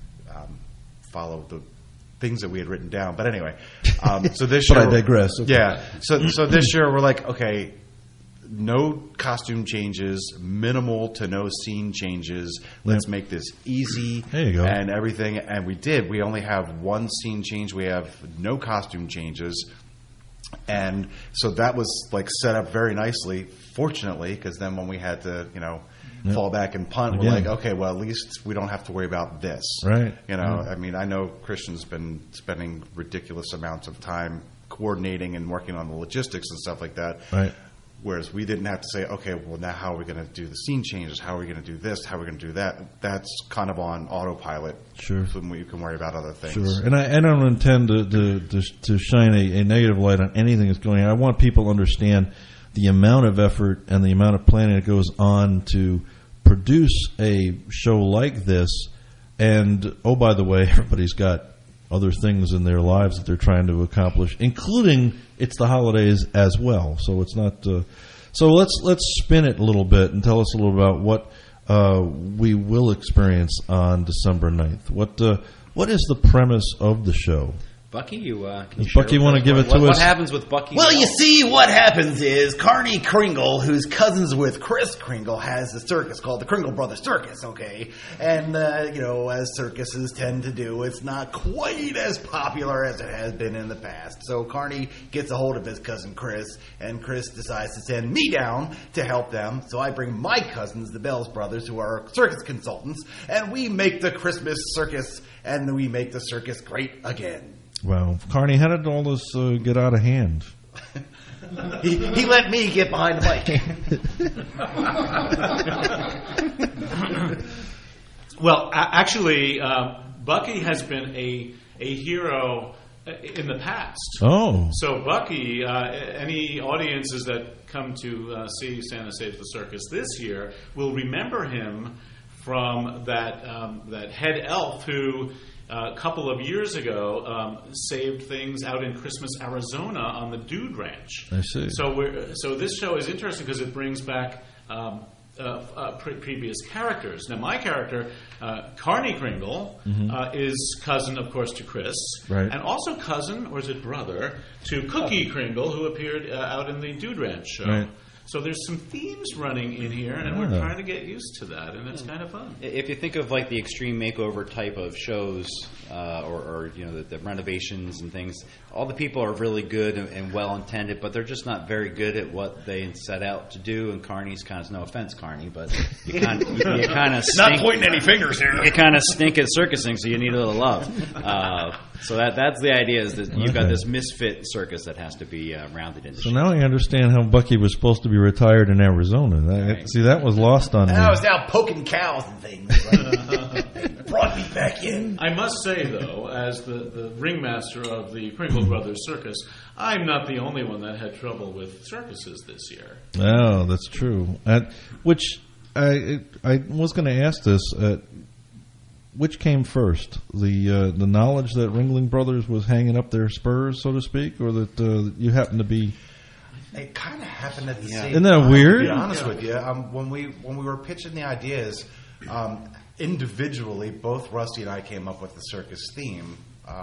Speaker 18: follow the things that we had written down. But anyway, so this year...
Speaker 2: But I digress. Okay.
Speaker 18: Yeah. So this year we're like, okay, no costume changes, minimal to no scene changes. Let's make this easy.
Speaker 2: There you go.
Speaker 18: And everything. And we did. We only have one scene change. We have no costume changes. And so that was like set up very nicely, fortunately, because then when we had to, fall back and punt, we're like, okay, well, at least we don't have to worry about this.
Speaker 2: Right.
Speaker 18: I mean, I know Christian's been spending ridiculous amounts of time coordinating and working on the logistics and stuff like that.
Speaker 2: Right.
Speaker 18: Whereas we didn't have to say, okay, well, now how are we going to do the scene changes? How are we going to do this? How are we going to do that? That's kind of on autopilot.
Speaker 2: Sure.
Speaker 18: So you can worry about other things.
Speaker 2: Sure. And I don't intend to shine a negative light on anything that's going on. I want people to understand the amount of effort and the amount of planning that goes on to produce a show like this. And, oh, by the way, everybody's got other things in their lives that they're trying to accomplish, including it's the holidays as well. So it's not. So let's spin it a little bit and tell us a little about what we will experience on December 9th. What is the premise of the show?
Speaker 20: Bucky,
Speaker 2: Does Bucky want to give it to us?
Speaker 20: What happens with Bucky?
Speaker 3: Well, you see, what happens is Carney Kringle, who's cousins with Kris Kringle, has a circus called the Kringle Brothers Circus, okay? And, as circuses tend to do, it's not quite as popular as it has been in the past. So Carney gets a hold of his cousin Kris, and Kris decides to send me down to help them. So I bring my cousins, the Bells Brothers, who are circus consultants, and we make the Christmas circus, and we make the circus great again.
Speaker 2: Wow. Carney, how did all this get out of hand?
Speaker 3: He let me get behind the
Speaker 21: mic. Well, actually, Bucky has been a hero in the past.
Speaker 2: Oh.
Speaker 21: So Bucky, any audiences that come to see Santa Saves the Circus this year will remember him from that head elf who... a couple of years ago, saved things out in Christmas, Arizona, on the Dude Ranch.
Speaker 2: I see.
Speaker 21: So this show is interesting because it brings back previous characters. Now, my character, Carney Kringle, is cousin, of course, to Kris,
Speaker 2: right.
Speaker 21: and also cousin, or is it brother, to Cookie Kringle, who appeared out in the Dude Ranch show.
Speaker 2: Right.
Speaker 21: So there's some themes running in here, and we're trying to get used to that, and it's kind of fun.
Speaker 20: If you think of like the extreme makeover type of shows, or the renovations and things, all the people are really good and well intended, but they're just not very good at what they set out to do. And Carney's kind of, no offense, Carney, but you kind of
Speaker 3: not pointing any fingers here.
Speaker 20: You kind of stink at circusing, so you need a little love. So that's the idea, is that you've got this misfit circus that has to be rounded into.
Speaker 2: So now I understand how Bucky was supposed to be retired in Arizona.
Speaker 21: Right.
Speaker 2: See, that was lost on me.
Speaker 3: I was out poking cows and things. Brought me back in.
Speaker 21: I must say, though, as the ringmaster of the Kringle Brothers Circus, I'm not the only one that had trouble with circuses this year.
Speaker 2: Oh, that's true. Which I was going to ask this. Which came first, the knowledge that Ringling Brothers was hanging up their spurs, so to speak, or that you happened to be?
Speaker 18: It kind of happened at the same time.
Speaker 2: Isn't that weird?
Speaker 18: To be honest with you, when we were pitching the ideas, individually, both Rusty and I came up with the circus theme,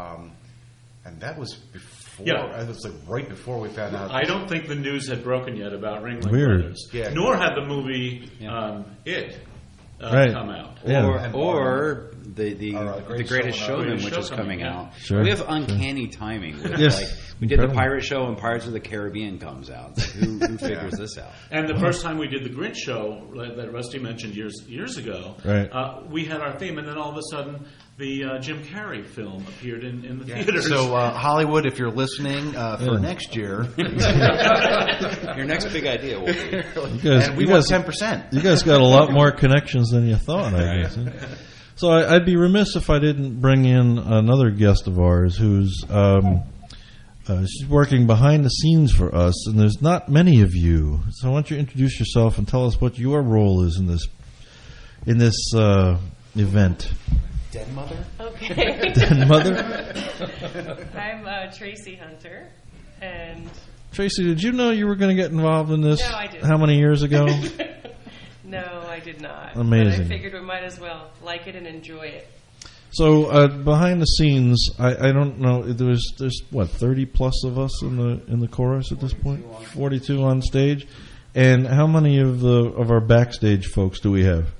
Speaker 18: and that was before.
Speaker 21: Yeah.
Speaker 18: It was like right before we found out.
Speaker 21: I don't think the news had broken yet about Ringling
Speaker 2: Weird.
Speaker 21: Brothers,
Speaker 18: Yeah.
Speaker 21: nor had the movie It.
Speaker 2: Right.
Speaker 21: Come out.
Speaker 2: Yeah.
Speaker 20: Or the Greatest Showman, which is coming out.
Speaker 2: Sure.
Speaker 20: We have uncanny timing. With,
Speaker 2: Yes.
Speaker 20: we did the Pirate Show, and Pirates of the Caribbean comes out. So who figures this out?
Speaker 21: And the first time we did the Grinch show that Rusty mentioned years ago,
Speaker 2: right.
Speaker 21: We had our theme, and then all of a sudden the Jim Carrey film appeared in the theaters.
Speaker 18: So Hollywood, if you're listening for next year,
Speaker 20: your next big idea will be.
Speaker 18: And we want 10%.
Speaker 2: You guys got a lot more connections than you thought, I guess. So I'd be remiss if I didn't bring in another guest of ours who's she's working behind the scenes for us, and there's not many of you. So why don't you introduce yourself and tell us what your role is in this event.
Speaker 5: Den Mother?
Speaker 2: Okay. Den Mother?
Speaker 5: I'm Tracy Hunter, and...
Speaker 2: Tracy, did you know you were going to get involved in this?
Speaker 5: No, I didn't.
Speaker 2: How many years ago?
Speaker 5: No, I did not.
Speaker 2: Amazing.
Speaker 5: But I figured we might as well like it and enjoy it.
Speaker 2: So behind the scenes, I don't know. There's what 30 plus of us in the chorus at this point. 42 on stage, and how many of our backstage folks do we have?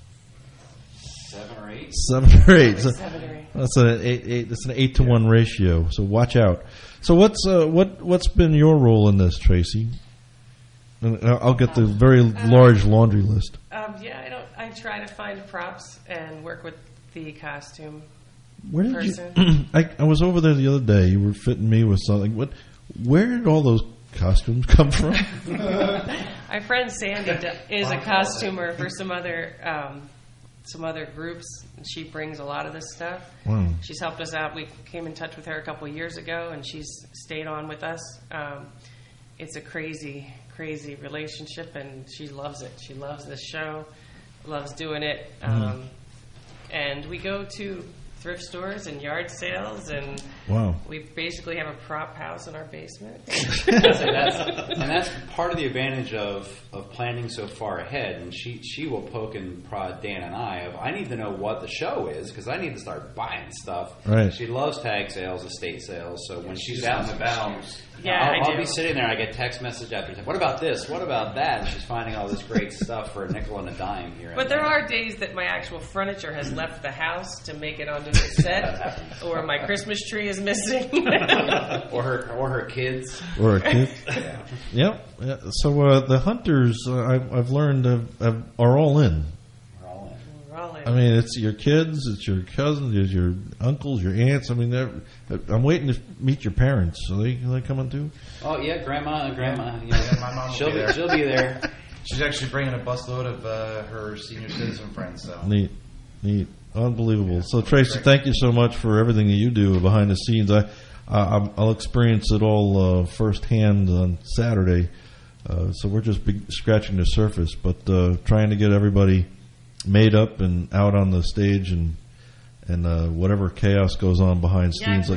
Speaker 20: 7 or 8.
Speaker 2: 7 or 8. So
Speaker 5: 7 or 8.
Speaker 2: That's an 8. That's an 8-to-1 ratio. So watch out. So what's been your role in this, Tracy? And I'll get the very large laundry list.
Speaker 5: I try to find props and work with the costume
Speaker 2: person.
Speaker 5: person.
Speaker 2: I was over there the other day. You were fitting me with something. Where did all those costumes come from?
Speaker 5: My friend Sandy is a costumer for some other groups. And she brings a lot of this stuff.
Speaker 2: Wow.
Speaker 5: She's helped us out. We came in touch with her a couple of years ago, and she's stayed on with us. It's a crazy relationship, and she loves it. She loves this show, loves doing it. And we go to thrift stores and yard sales, and we basically have a prop house in our basement.
Speaker 20: and that's part of the advantage of planning so far ahead. And she will poke and prod Dan and I need to know what the show is, because I need to start buying stuff.
Speaker 2: Right.
Speaker 20: She loves tag sales, estate sales, so when she's out and about, I'll be sitting there. I get text message after text. What about this? What about that? And she's finding all this great stuff for a nickel and a dime here.
Speaker 5: But there are days that my actual furniture has left the house to make it onto the set, or my Christmas tree is missing,
Speaker 20: or her kids,
Speaker 2: or her kids. Yeah. So the hunters, I've learned, are all in. I mean, it's your kids, it's your cousins, it's your uncles, your aunts. I mean, I'm waiting to meet your parents. Are they coming too?
Speaker 20: Oh yeah, grandma.
Speaker 18: My mom
Speaker 20: she'll be there.
Speaker 18: She's actually bringing a busload of her senior citizen friends. So
Speaker 2: neat, unbelievable. So Tracy, thank you so much for everything that you do behind the scenes. I'll experience it all firsthand on Saturday. So we're just scratching the surface, but trying to get everybody made up and out on the stage, and whatever chaos goes on behind scenes.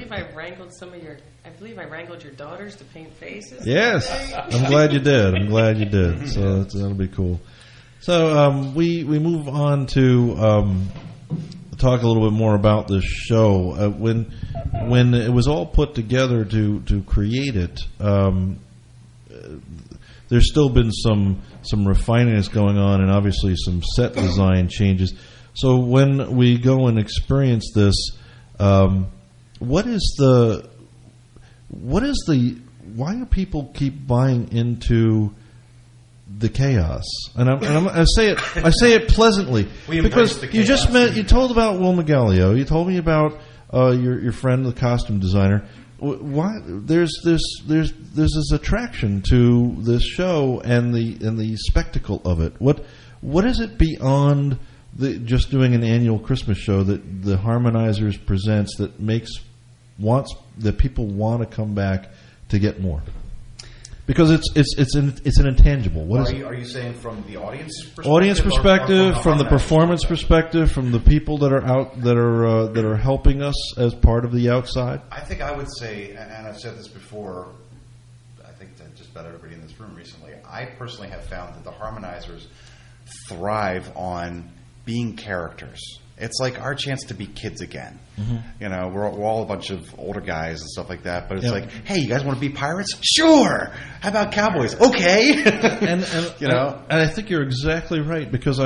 Speaker 5: I believe I wrangled your daughters to paint faces.
Speaker 2: Yes, I'm glad you did. So that'll be cool. So we move on to talk a little bit more about this show. When it was all put together to create it, there's still been some refining that's going on, and obviously some set design changes. So when we go and experience this, why do people keep buying into the chaos? And I say it pleasantly, because you told about Will McGallio, you told me about your friend, the costume designer. Why there's this attraction to this show and the spectacle of it? What is it beyond just doing an annual Christmas show that the Harmonizers presents that people want to come back to get more? Because it's an intangible.
Speaker 18: Are you saying from the audience perspective?
Speaker 2: Audience perspective, from the performance perspective, from the people that are out that are helping us as part of the outside?
Speaker 18: I think I would say, and I've said this before, I think to just about everybody in this room recently, I personally have found that the Harmonizers thrive on being characters it's like our chance to be kids again.
Speaker 2: Mm-hmm.
Speaker 18: You know, we're all a bunch of older guys and stuff like that. But it's
Speaker 2: Yep.
Speaker 18: like, hey, you guys want to be pirates? Sure. How about cowboys? Okay.
Speaker 2: and
Speaker 18: you know,
Speaker 2: and I think you're exactly right, because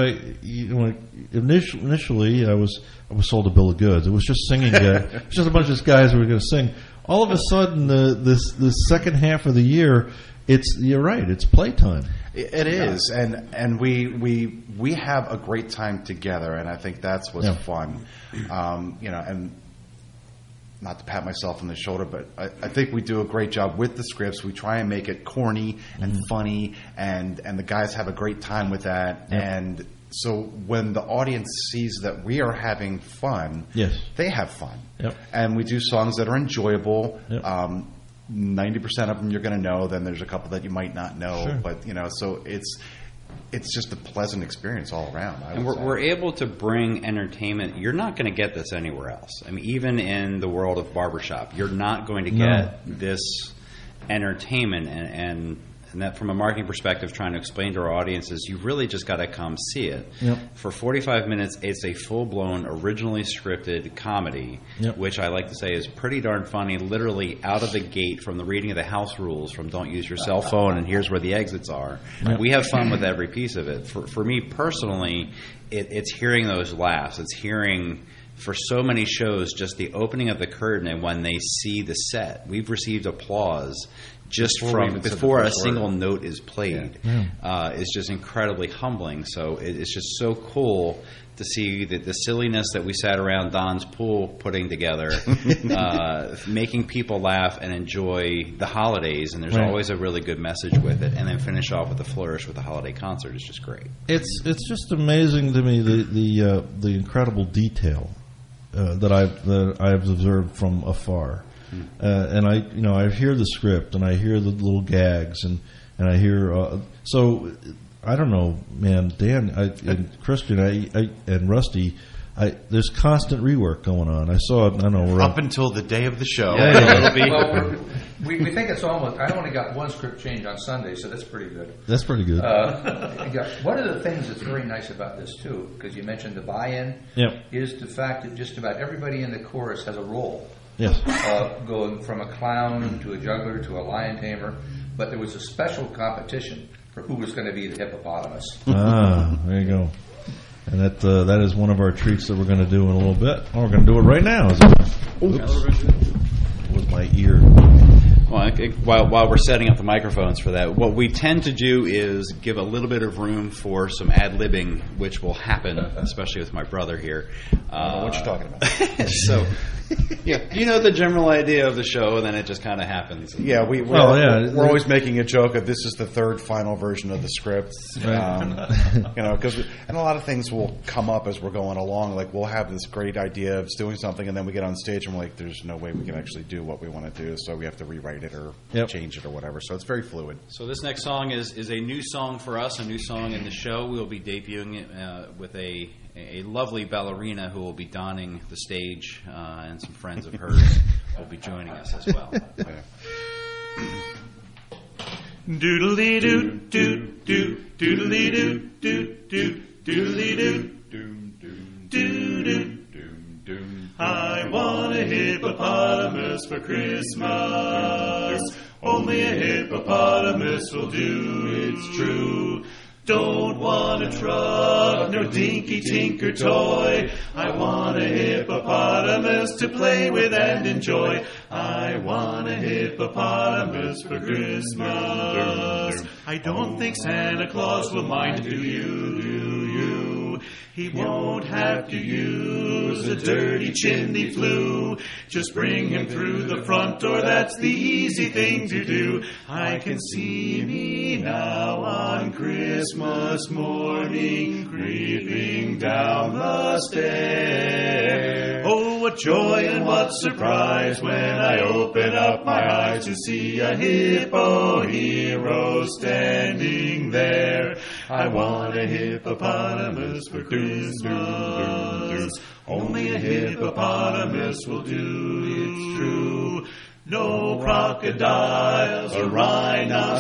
Speaker 2: initially I was sold a bill of goods. It was just singing. It was just a bunch of guys who were going to sing. All of a sudden, this second half of the year, you're right. It's playtime.
Speaker 18: It is, and we have a great time together, and I think that's what's fun. You know, and not to pat myself on the shoulder, but I think we do a great job with the scripts. We try and make it corny and funny, and the guys have a great time with that.
Speaker 2: Yep.
Speaker 18: And so when the audience sees that we are having fun,
Speaker 2: yes,
Speaker 18: they have fun.
Speaker 2: Yep.
Speaker 18: And we do songs that are enjoyable.
Speaker 2: Yep.
Speaker 18: 90% of them you're going to know. Then there's a couple that you might not know.
Speaker 2: Sure.
Speaker 18: But you know, so it's just a pleasant experience all around.
Speaker 20: And we're able to bring entertainment. You're not going to get this anywhere else. I mean, even in the world of barbershop, you're not going to get this entertainment. And that, from a marketing perspective, trying to explain to our audiences, you've really just got to come see it.
Speaker 2: Yep.
Speaker 20: For 45 minutes, it's a full-blown, originally scripted comedy,
Speaker 2: Yep.
Speaker 20: which I like to say is pretty darn funny, literally out of the gate, from the reading of the house rules, from don't use your cell phone and here's where the exits are.
Speaker 2: Yep.
Speaker 20: We have fun with every piece of it. For me personally, it's hearing those laughs. It's hearing, for so many shows, just the opening of the curtain and when they see the set. We've received applause just before a single note is played.
Speaker 2: Yeah.
Speaker 20: It's just incredibly humbling. So it's just so cool to see the silliness that we sat around Don's pool putting together, making people laugh and enjoy the holidays. And there's
Speaker 2: Right.
Speaker 20: always a really good message with it. And then finish off with a flourish with the holiday concert is just great.
Speaker 2: It's just amazing to me the incredible detail that I've observed from afar. And I hear the script and I hear the little gags and I hear so I don't know, man, Dan and Christian and Rusty, there's constant rework going on. I saw it. I don't know,
Speaker 18: up until the day of the show.
Speaker 1: Well, we think it's almost. I only got one script change on Sunday, so that's pretty good.
Speaker 2: That's pretty good.
Speaker 1: One of the things that's very nice about this too, because you mentioned the buy-in, is the fact that just about everybody in the chorus has a role.
Speaker 2: Yes.
Speaker 1: Going from a clown to a juggler to a lion tamer, but there was a special competition for who was going to be the hippopotamus.
Speaker 2: There you go. And that is one of our treats that we're going to do in a little bit. Oh, we're going to do it right now. Oops. With my ear.
Speaker 20: Well, while we're setting up the microphones for that, what we tend to do is give a little bit of room for some ad-libbing, which will happen, especially with my brother here.
Speaker 18: I don't know what you're talking about.
Speaker 20: So, yeah, you know the general idea of the show, and then it just kind of happens.
Speaker 18: Yeah, we're always making a joke of this is the third final version of the script.
Speaker 2: Right.
Speaker 18: You know, and a lot of things will come up as we're going along. Like we'll have this great idea of doing something, and then we get on stage and we're like, "There's no way we can actually do what we want to do," so we have to rewrite it or change it or whatever. So it's very fluid.
Speaker 20: So this next song is a new song for us, a new song in the show. We'll be debuting it with a lovely ballerina who will be donning the stage, and some friends of hers will be joining us as well.
Speaker 17: Doodly doo doo doo doodly doo doo doo doodly doo doo doo. I want a hippopotamus for Christmas. Only a hippopotamus will do, it's true. Don't want a truck, no dinky tinker toy. I want a hippopotamus to play with and enjoy. I want a hippopotamus for Christmas. I don't think Santa Claus will mind, do you? He won't have to use a dirty chimney flue. Just bring him through the front door, that's the easy thing to do. I can see me now on Christmas morning, creeping down the stair. Oh, what joy and what surprise when I open up my eyes to see a hippo hero standing there. I want a hippopotamus for Christmas. Only a hippopotamus will do, it's true. No crocodiles or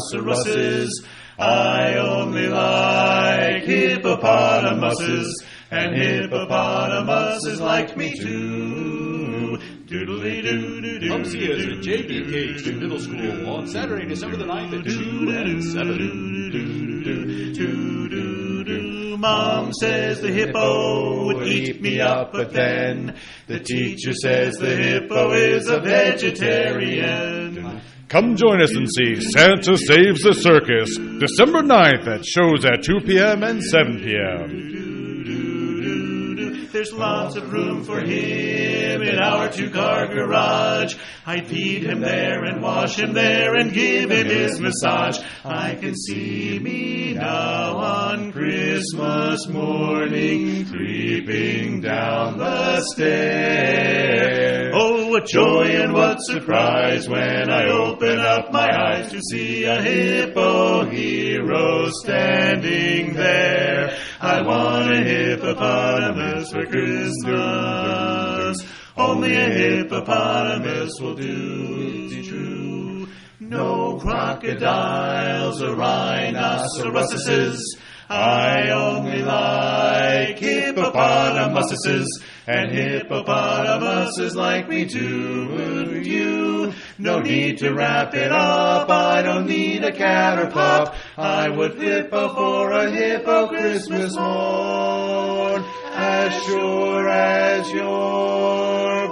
Speaker 17: rhinoceroses. I only like hippopotamuses. and hippopotamuses like me too. Doodly-doo-doo-doo.
Speaker 6: Come see us at J.B. Cage Middle School on Saturday, December the 9th at 2 and 7.
Speaker 17: Mom says the hippo would eat me up, but then the teacher says the hippo is a vegetarian.
Speaker 7: Come join us and see Santa Saves the Circus, December 9th at shows at 2 p.m. and 7 p.m.
Speaker 17: There's lots of room for him in our two-car garage. I'd feed him there and wash him there and give him his massage. I can see me now on Christmas morning creeping down the stairs. Oh, what joy and what surprise when I open up my eyes to see a hippo hero standing there. I want a hippopotamus for Christmas. Only a hippopotamus will do, it's true. No crocodiles or rhinoceroses. I only like hippopotamuses, and hippopotamuses like me too. Would you? No need to wrap it up. I don't need a cat or pup. I would hippo for a hippo Christmas morn, as sure as you're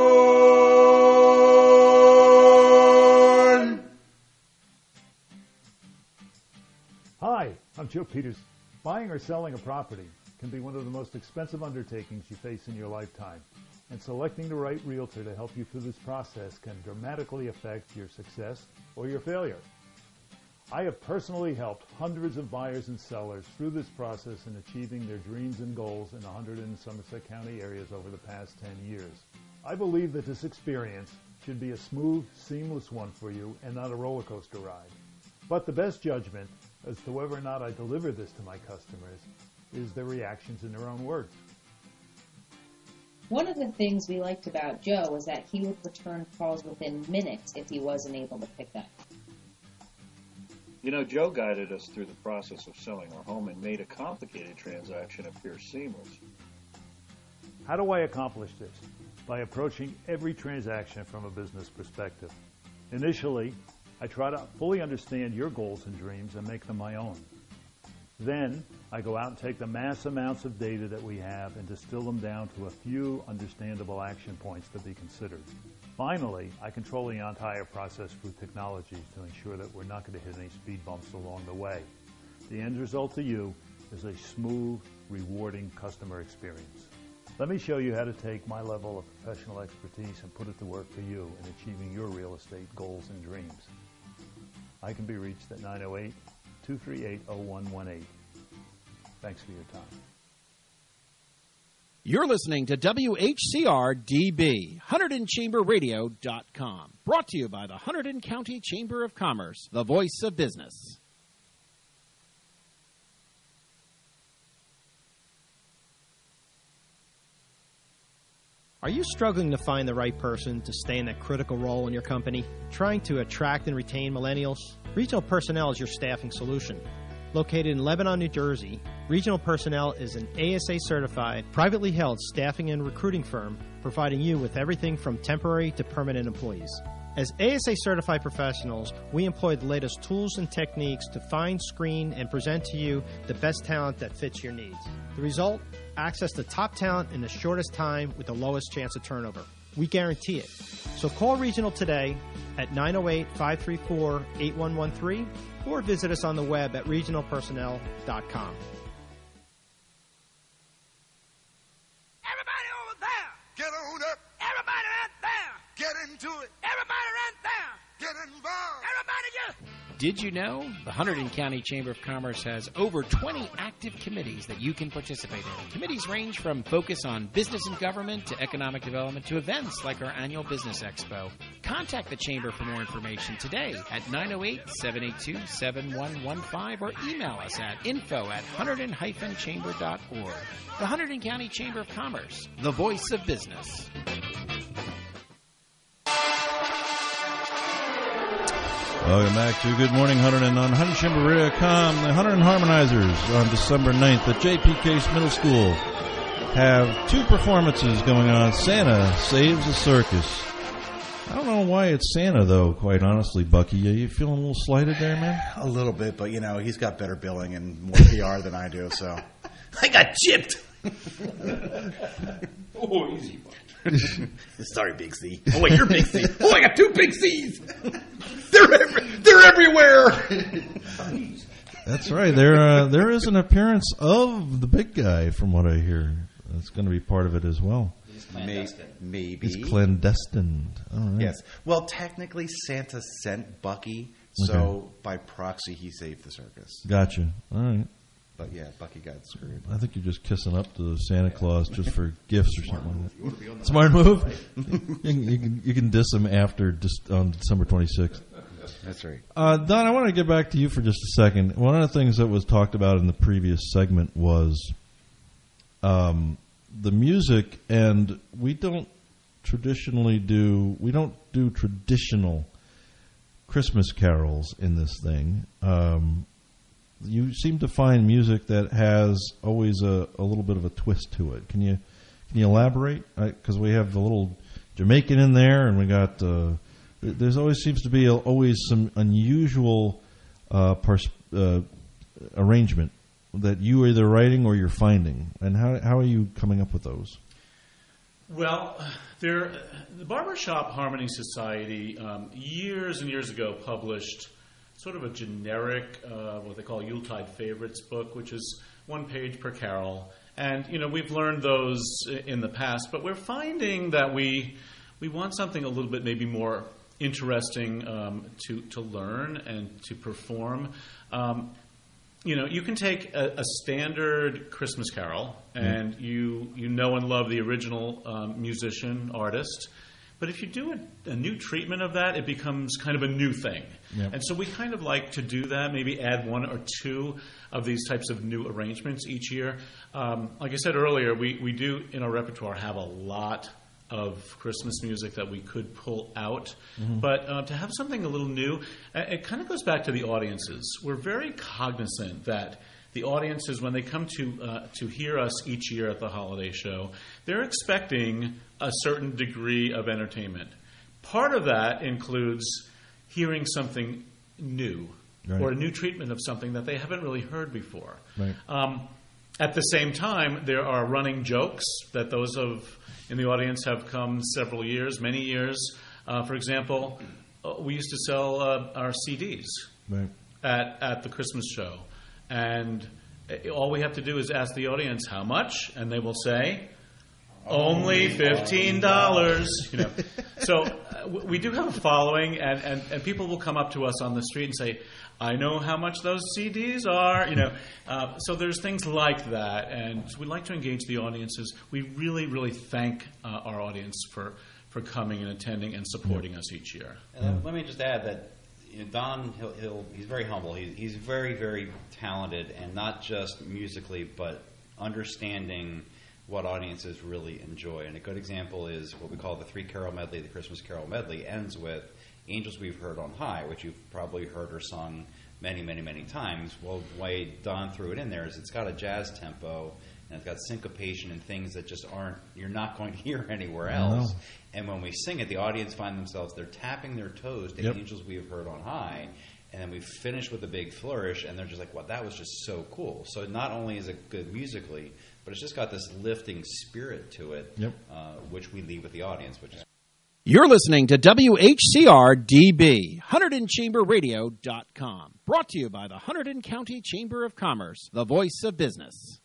Speaker 17: born.
Speaker 23: Hi, I'm Joe Peters. Buying or selling a property can be one of the most expensive undertakings you face in your lifetime, and selecting the right realtor to help you through this process can dramatically affect your success or your failure. I have personally helped hundreds of buyers and sellers through this process in achieving their dreams and goals in 100 and Somerset County areas over the past 10 years. I believe that this experience should be a smooth, seamless one for you and not a roller coaster ride. But the best judgment as to whether or not I deliver this to my customers is their reactions in their own words.
Speaker 24: One of the things we liked about Joe was that he would return calls within minutes if he wasn't able to pick up.
Speaker 25: You know, Joe guided us through the process of selling our home and made a complicated transaction appear seamless.
Speaker 23: How do I accomplish this? By approaching every transaction from a business perspective. Initially, I try to fully understand your goals and dreams and make them my own. Then, I go out and take the mass amounts of data that we have and distill them down to a few understandable action points to be considered. Finally, I control the entire process through technology to ensure that we're not going to hit any speed bumps along the way. The end result to you is a smooth, rewarding customer experience. Let me show you how to take my level of professional expertise and put it to work for you in achieving your real estate goals and dreams. I can be reached at 908-238-0118. Thanks for your time.
Speaker 16: You're listening to WHCR-DB, HunterdonChamberRadio.com. Brought to you by the Hunterdon County Chamber of Commerce, the voice of business.
Speaker 4: Are you struggling to find the right person to stay in that critical role in your company? Trying to attract and retain millennials? Regional Personnel is your staffing solution. Located in Lebanon, New Jersey, Regional Personnel is an ASA-certified, privately held staffing and recruiting firm providing you with everything from temporary to permanent employees. As ASA-certified professionals, we employ the latest tools and techniques to find, screen, and present to you the best talent that fits your needs. The result? Access to top talent in the shortest time with the lowest chance of turnover. We guarantee it. So call Regional today at 908-534-8113 or visit us on the web at regionalpersonnel.com.
Speaker 26: Everybody over there, get on up. Everybody right there, get into it. Everybody right there, get involved. Everybody just...
Speaker 16: Did you know the Hunterdon County Chamber of Commerce has over 20 active committees that you can participate in? Committees range from focus on business and government to economic development to events like our annual Business Expo. Contact the Chamber for more information today at 908-782-7115 or email us at info@hunterdon-chamber.org. The Hunterdon County Chamber of Commerce, the voice of business.
Speaker 2: Welcome back to Good Morning Hunterdon on HunterdonChamberRadio.com. The Hunterdon Harmonizers on December 9th at J.P. Case Middle School. have two performances going on. Santa Saves the Circus. I don't know why it's Santa, though, quite honestly, Bucky. Are you feeling a little slighted there, man?
Speaker 18: A little bit, but, he's got better billing and more PR than I do, so.
Speaker 8: I got chipped.
Speaker 6: Oh, easy.
Speaker 8: Sorry, Big C. Oh, wait, you're Big C. Oh, I got two Big C's. They're everywhere.
Speaker 2: That's right. There is an appearance of the big guy, from what I hear. That's going to be part of it as well.
Speaker 18: Maybe.
Speaker 2: He's clandestine. All right.
Speaker 18: Yes. Well, technically, Santa sent Bucky, so by proxy, he saved the circus.
Speaker 2: Gotcha. All right.
Speaker 18: But yeah, Bucky got screwed.
Speaker 2: I think you're just kissing up to Santa Claus just for gifts or something like that. Smart move. You can diss him on December 26th.
Speaker 18: That's right.
Speaker 2: Don, I want to get back to you for just a second. One of the things that was talked about in the previous segment was the music, and we don't do traditional Christmas carols in this thing. You seem to find music that has always a little bit of a twist to it. Can you elaborate? Because we have the little Jamaican in there, and we got there's always seems to be always some unusual arrangement that you are either writing or you're finding. And how are you coming up with those?
Speaker 21: Well, the Barbershop Harmony Society years and years ago published sort of a generic, what they call Yuletide Favorites book, which is one page per carol. And, we've learned those in the past, but we're finding that we want something a little bit maybe more interesting to learn and to perform. You can take a standard Christmas carol, and you know and love the original musician, artist. But if you do a new treatment of that, it becomes kind of a new thing. Yep. And so we kind of like to do that, maybe add one or two of these types of new arrangements each year. Like I said earlier, we do in our repertoire have a lot of Christmas music that we could pull out. Mm-hmm. But to have something a little new, it kind of goes back to the audiences. We're very cognizant that the audiences, when they come to hear us each year at the holiday show, they're expecting a certain degree of entertainment. Part of that includes hearing something new, right, or a new treatment of something that they haven't really heard before. Right. At the same time, there are running jokes that those in the audience have come many years. For example, we used to sell our CDs right, at the Christmas show. And all we have to do is ask the audience how much, and they will say, only $15. So we do have a following, and people will come up to us on the street and say, I know how much those CDs are. So there's things like that, and we like to engage the audiences. We really, really thank our audience for coming and attending and supporting us each year.
Speaker 20: And let me just add that Don, he's very humble. He's very, very talented, and not just musically, but understanding what audiences really enjoy. And a good example is what we call the 3-carol medley. The Christmas Carol medley ends with Angels We've Heard on High, which you've probably heard or sung many, many, many times. Well, the way Don threw it in there is it's got a jazz tempo, and it's got syncopation and things that just you're not going to hear anywhere else. No. And when we sing it, the audience find themselves, they're tapping their toes to Angels We Have Heard on High, and then we finish with a big flourish, and they're just like, wow, that was just so cool. So not only is it good musically, but it's just got this lifting spirit to it, which we leave with the audience, which is.
Speaker 16: You're listening to WHCR-DB, HunterdonChamberRadio.com. Brought to you by the Hunterdon County Chamber of Commerce, the voice of business.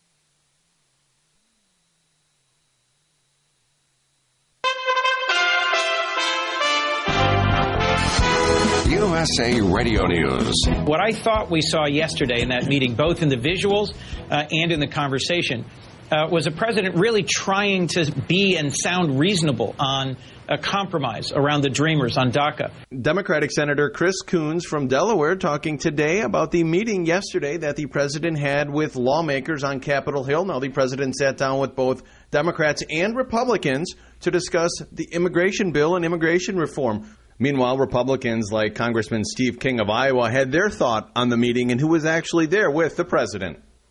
Speaker 9: USA Radio News.
Speaker 10: What I thought we saw yesterday in that meeting, both in the visuals and in the conversation, was a president really trying to be and sound reasonable on a compromise around the Dreamers on DACA.
Speaker 11: Democratic Senator Chris Coons from Delaware talking today about the meeting yesterday that the president had with lawmakers on Capitol Hill. Now, the president sat down with both Democrats and Republicans to discuss the immigration bill and immigration reform. Meanwhile, Republicans like Congressman Steve King of Iowa had their thought on the meeting and who was actually there with the president.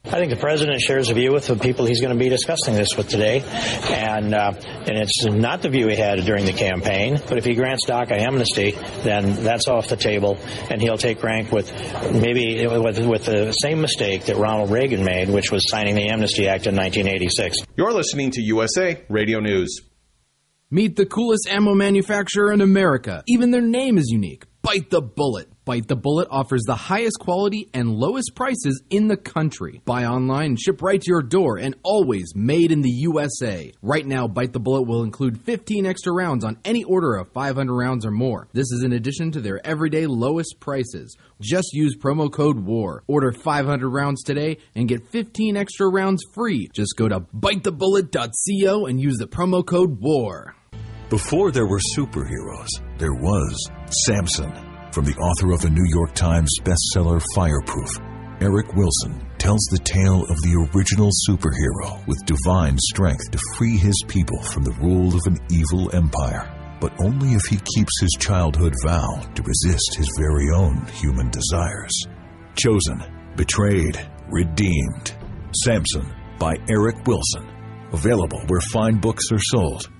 Speaker 12: I think the president shares a view with the people he's going to be discussing this with today, and it's not the view he had during the campaign. But if he grants DACA amnesty, then that's off the table, and he'll take rank with maybe with the same mistake that Ronald Reagan made, which was signing the Amnesty Act in 1986.
Speaker 11: You're listening to USA Radio News.
Speaker 13: Meet the coolest ammo manufacturer in America. Even their name is unique. Bite the Bullet. Bite the Bullet offers the highest quality and lowest prices in the country. Buy online and ship right to your door, and always made in the USA. Right now, Bite the Bullet will include 15 extra rounds on any order of 500 rounds or more. This is in addition to their everyday lowest prices. Just use promo code WAR. Order 500 rounds today and get 15 extra rounds free. Just go to bitethebullet.co and use the promo code WAR.
Speaker 14: Before there were superheroes, there was Samson. From the author of the New York Times bestseller Fireproof, Eric Wilson tells the tale of the original superhero with divine strength to free his people from the rule of an evil empire, but only if he keeps his childhood vow to resist his very own human desires. Chosen, betrayed, redeemed. Samson by Eric Wilson. Available where fine books are sold.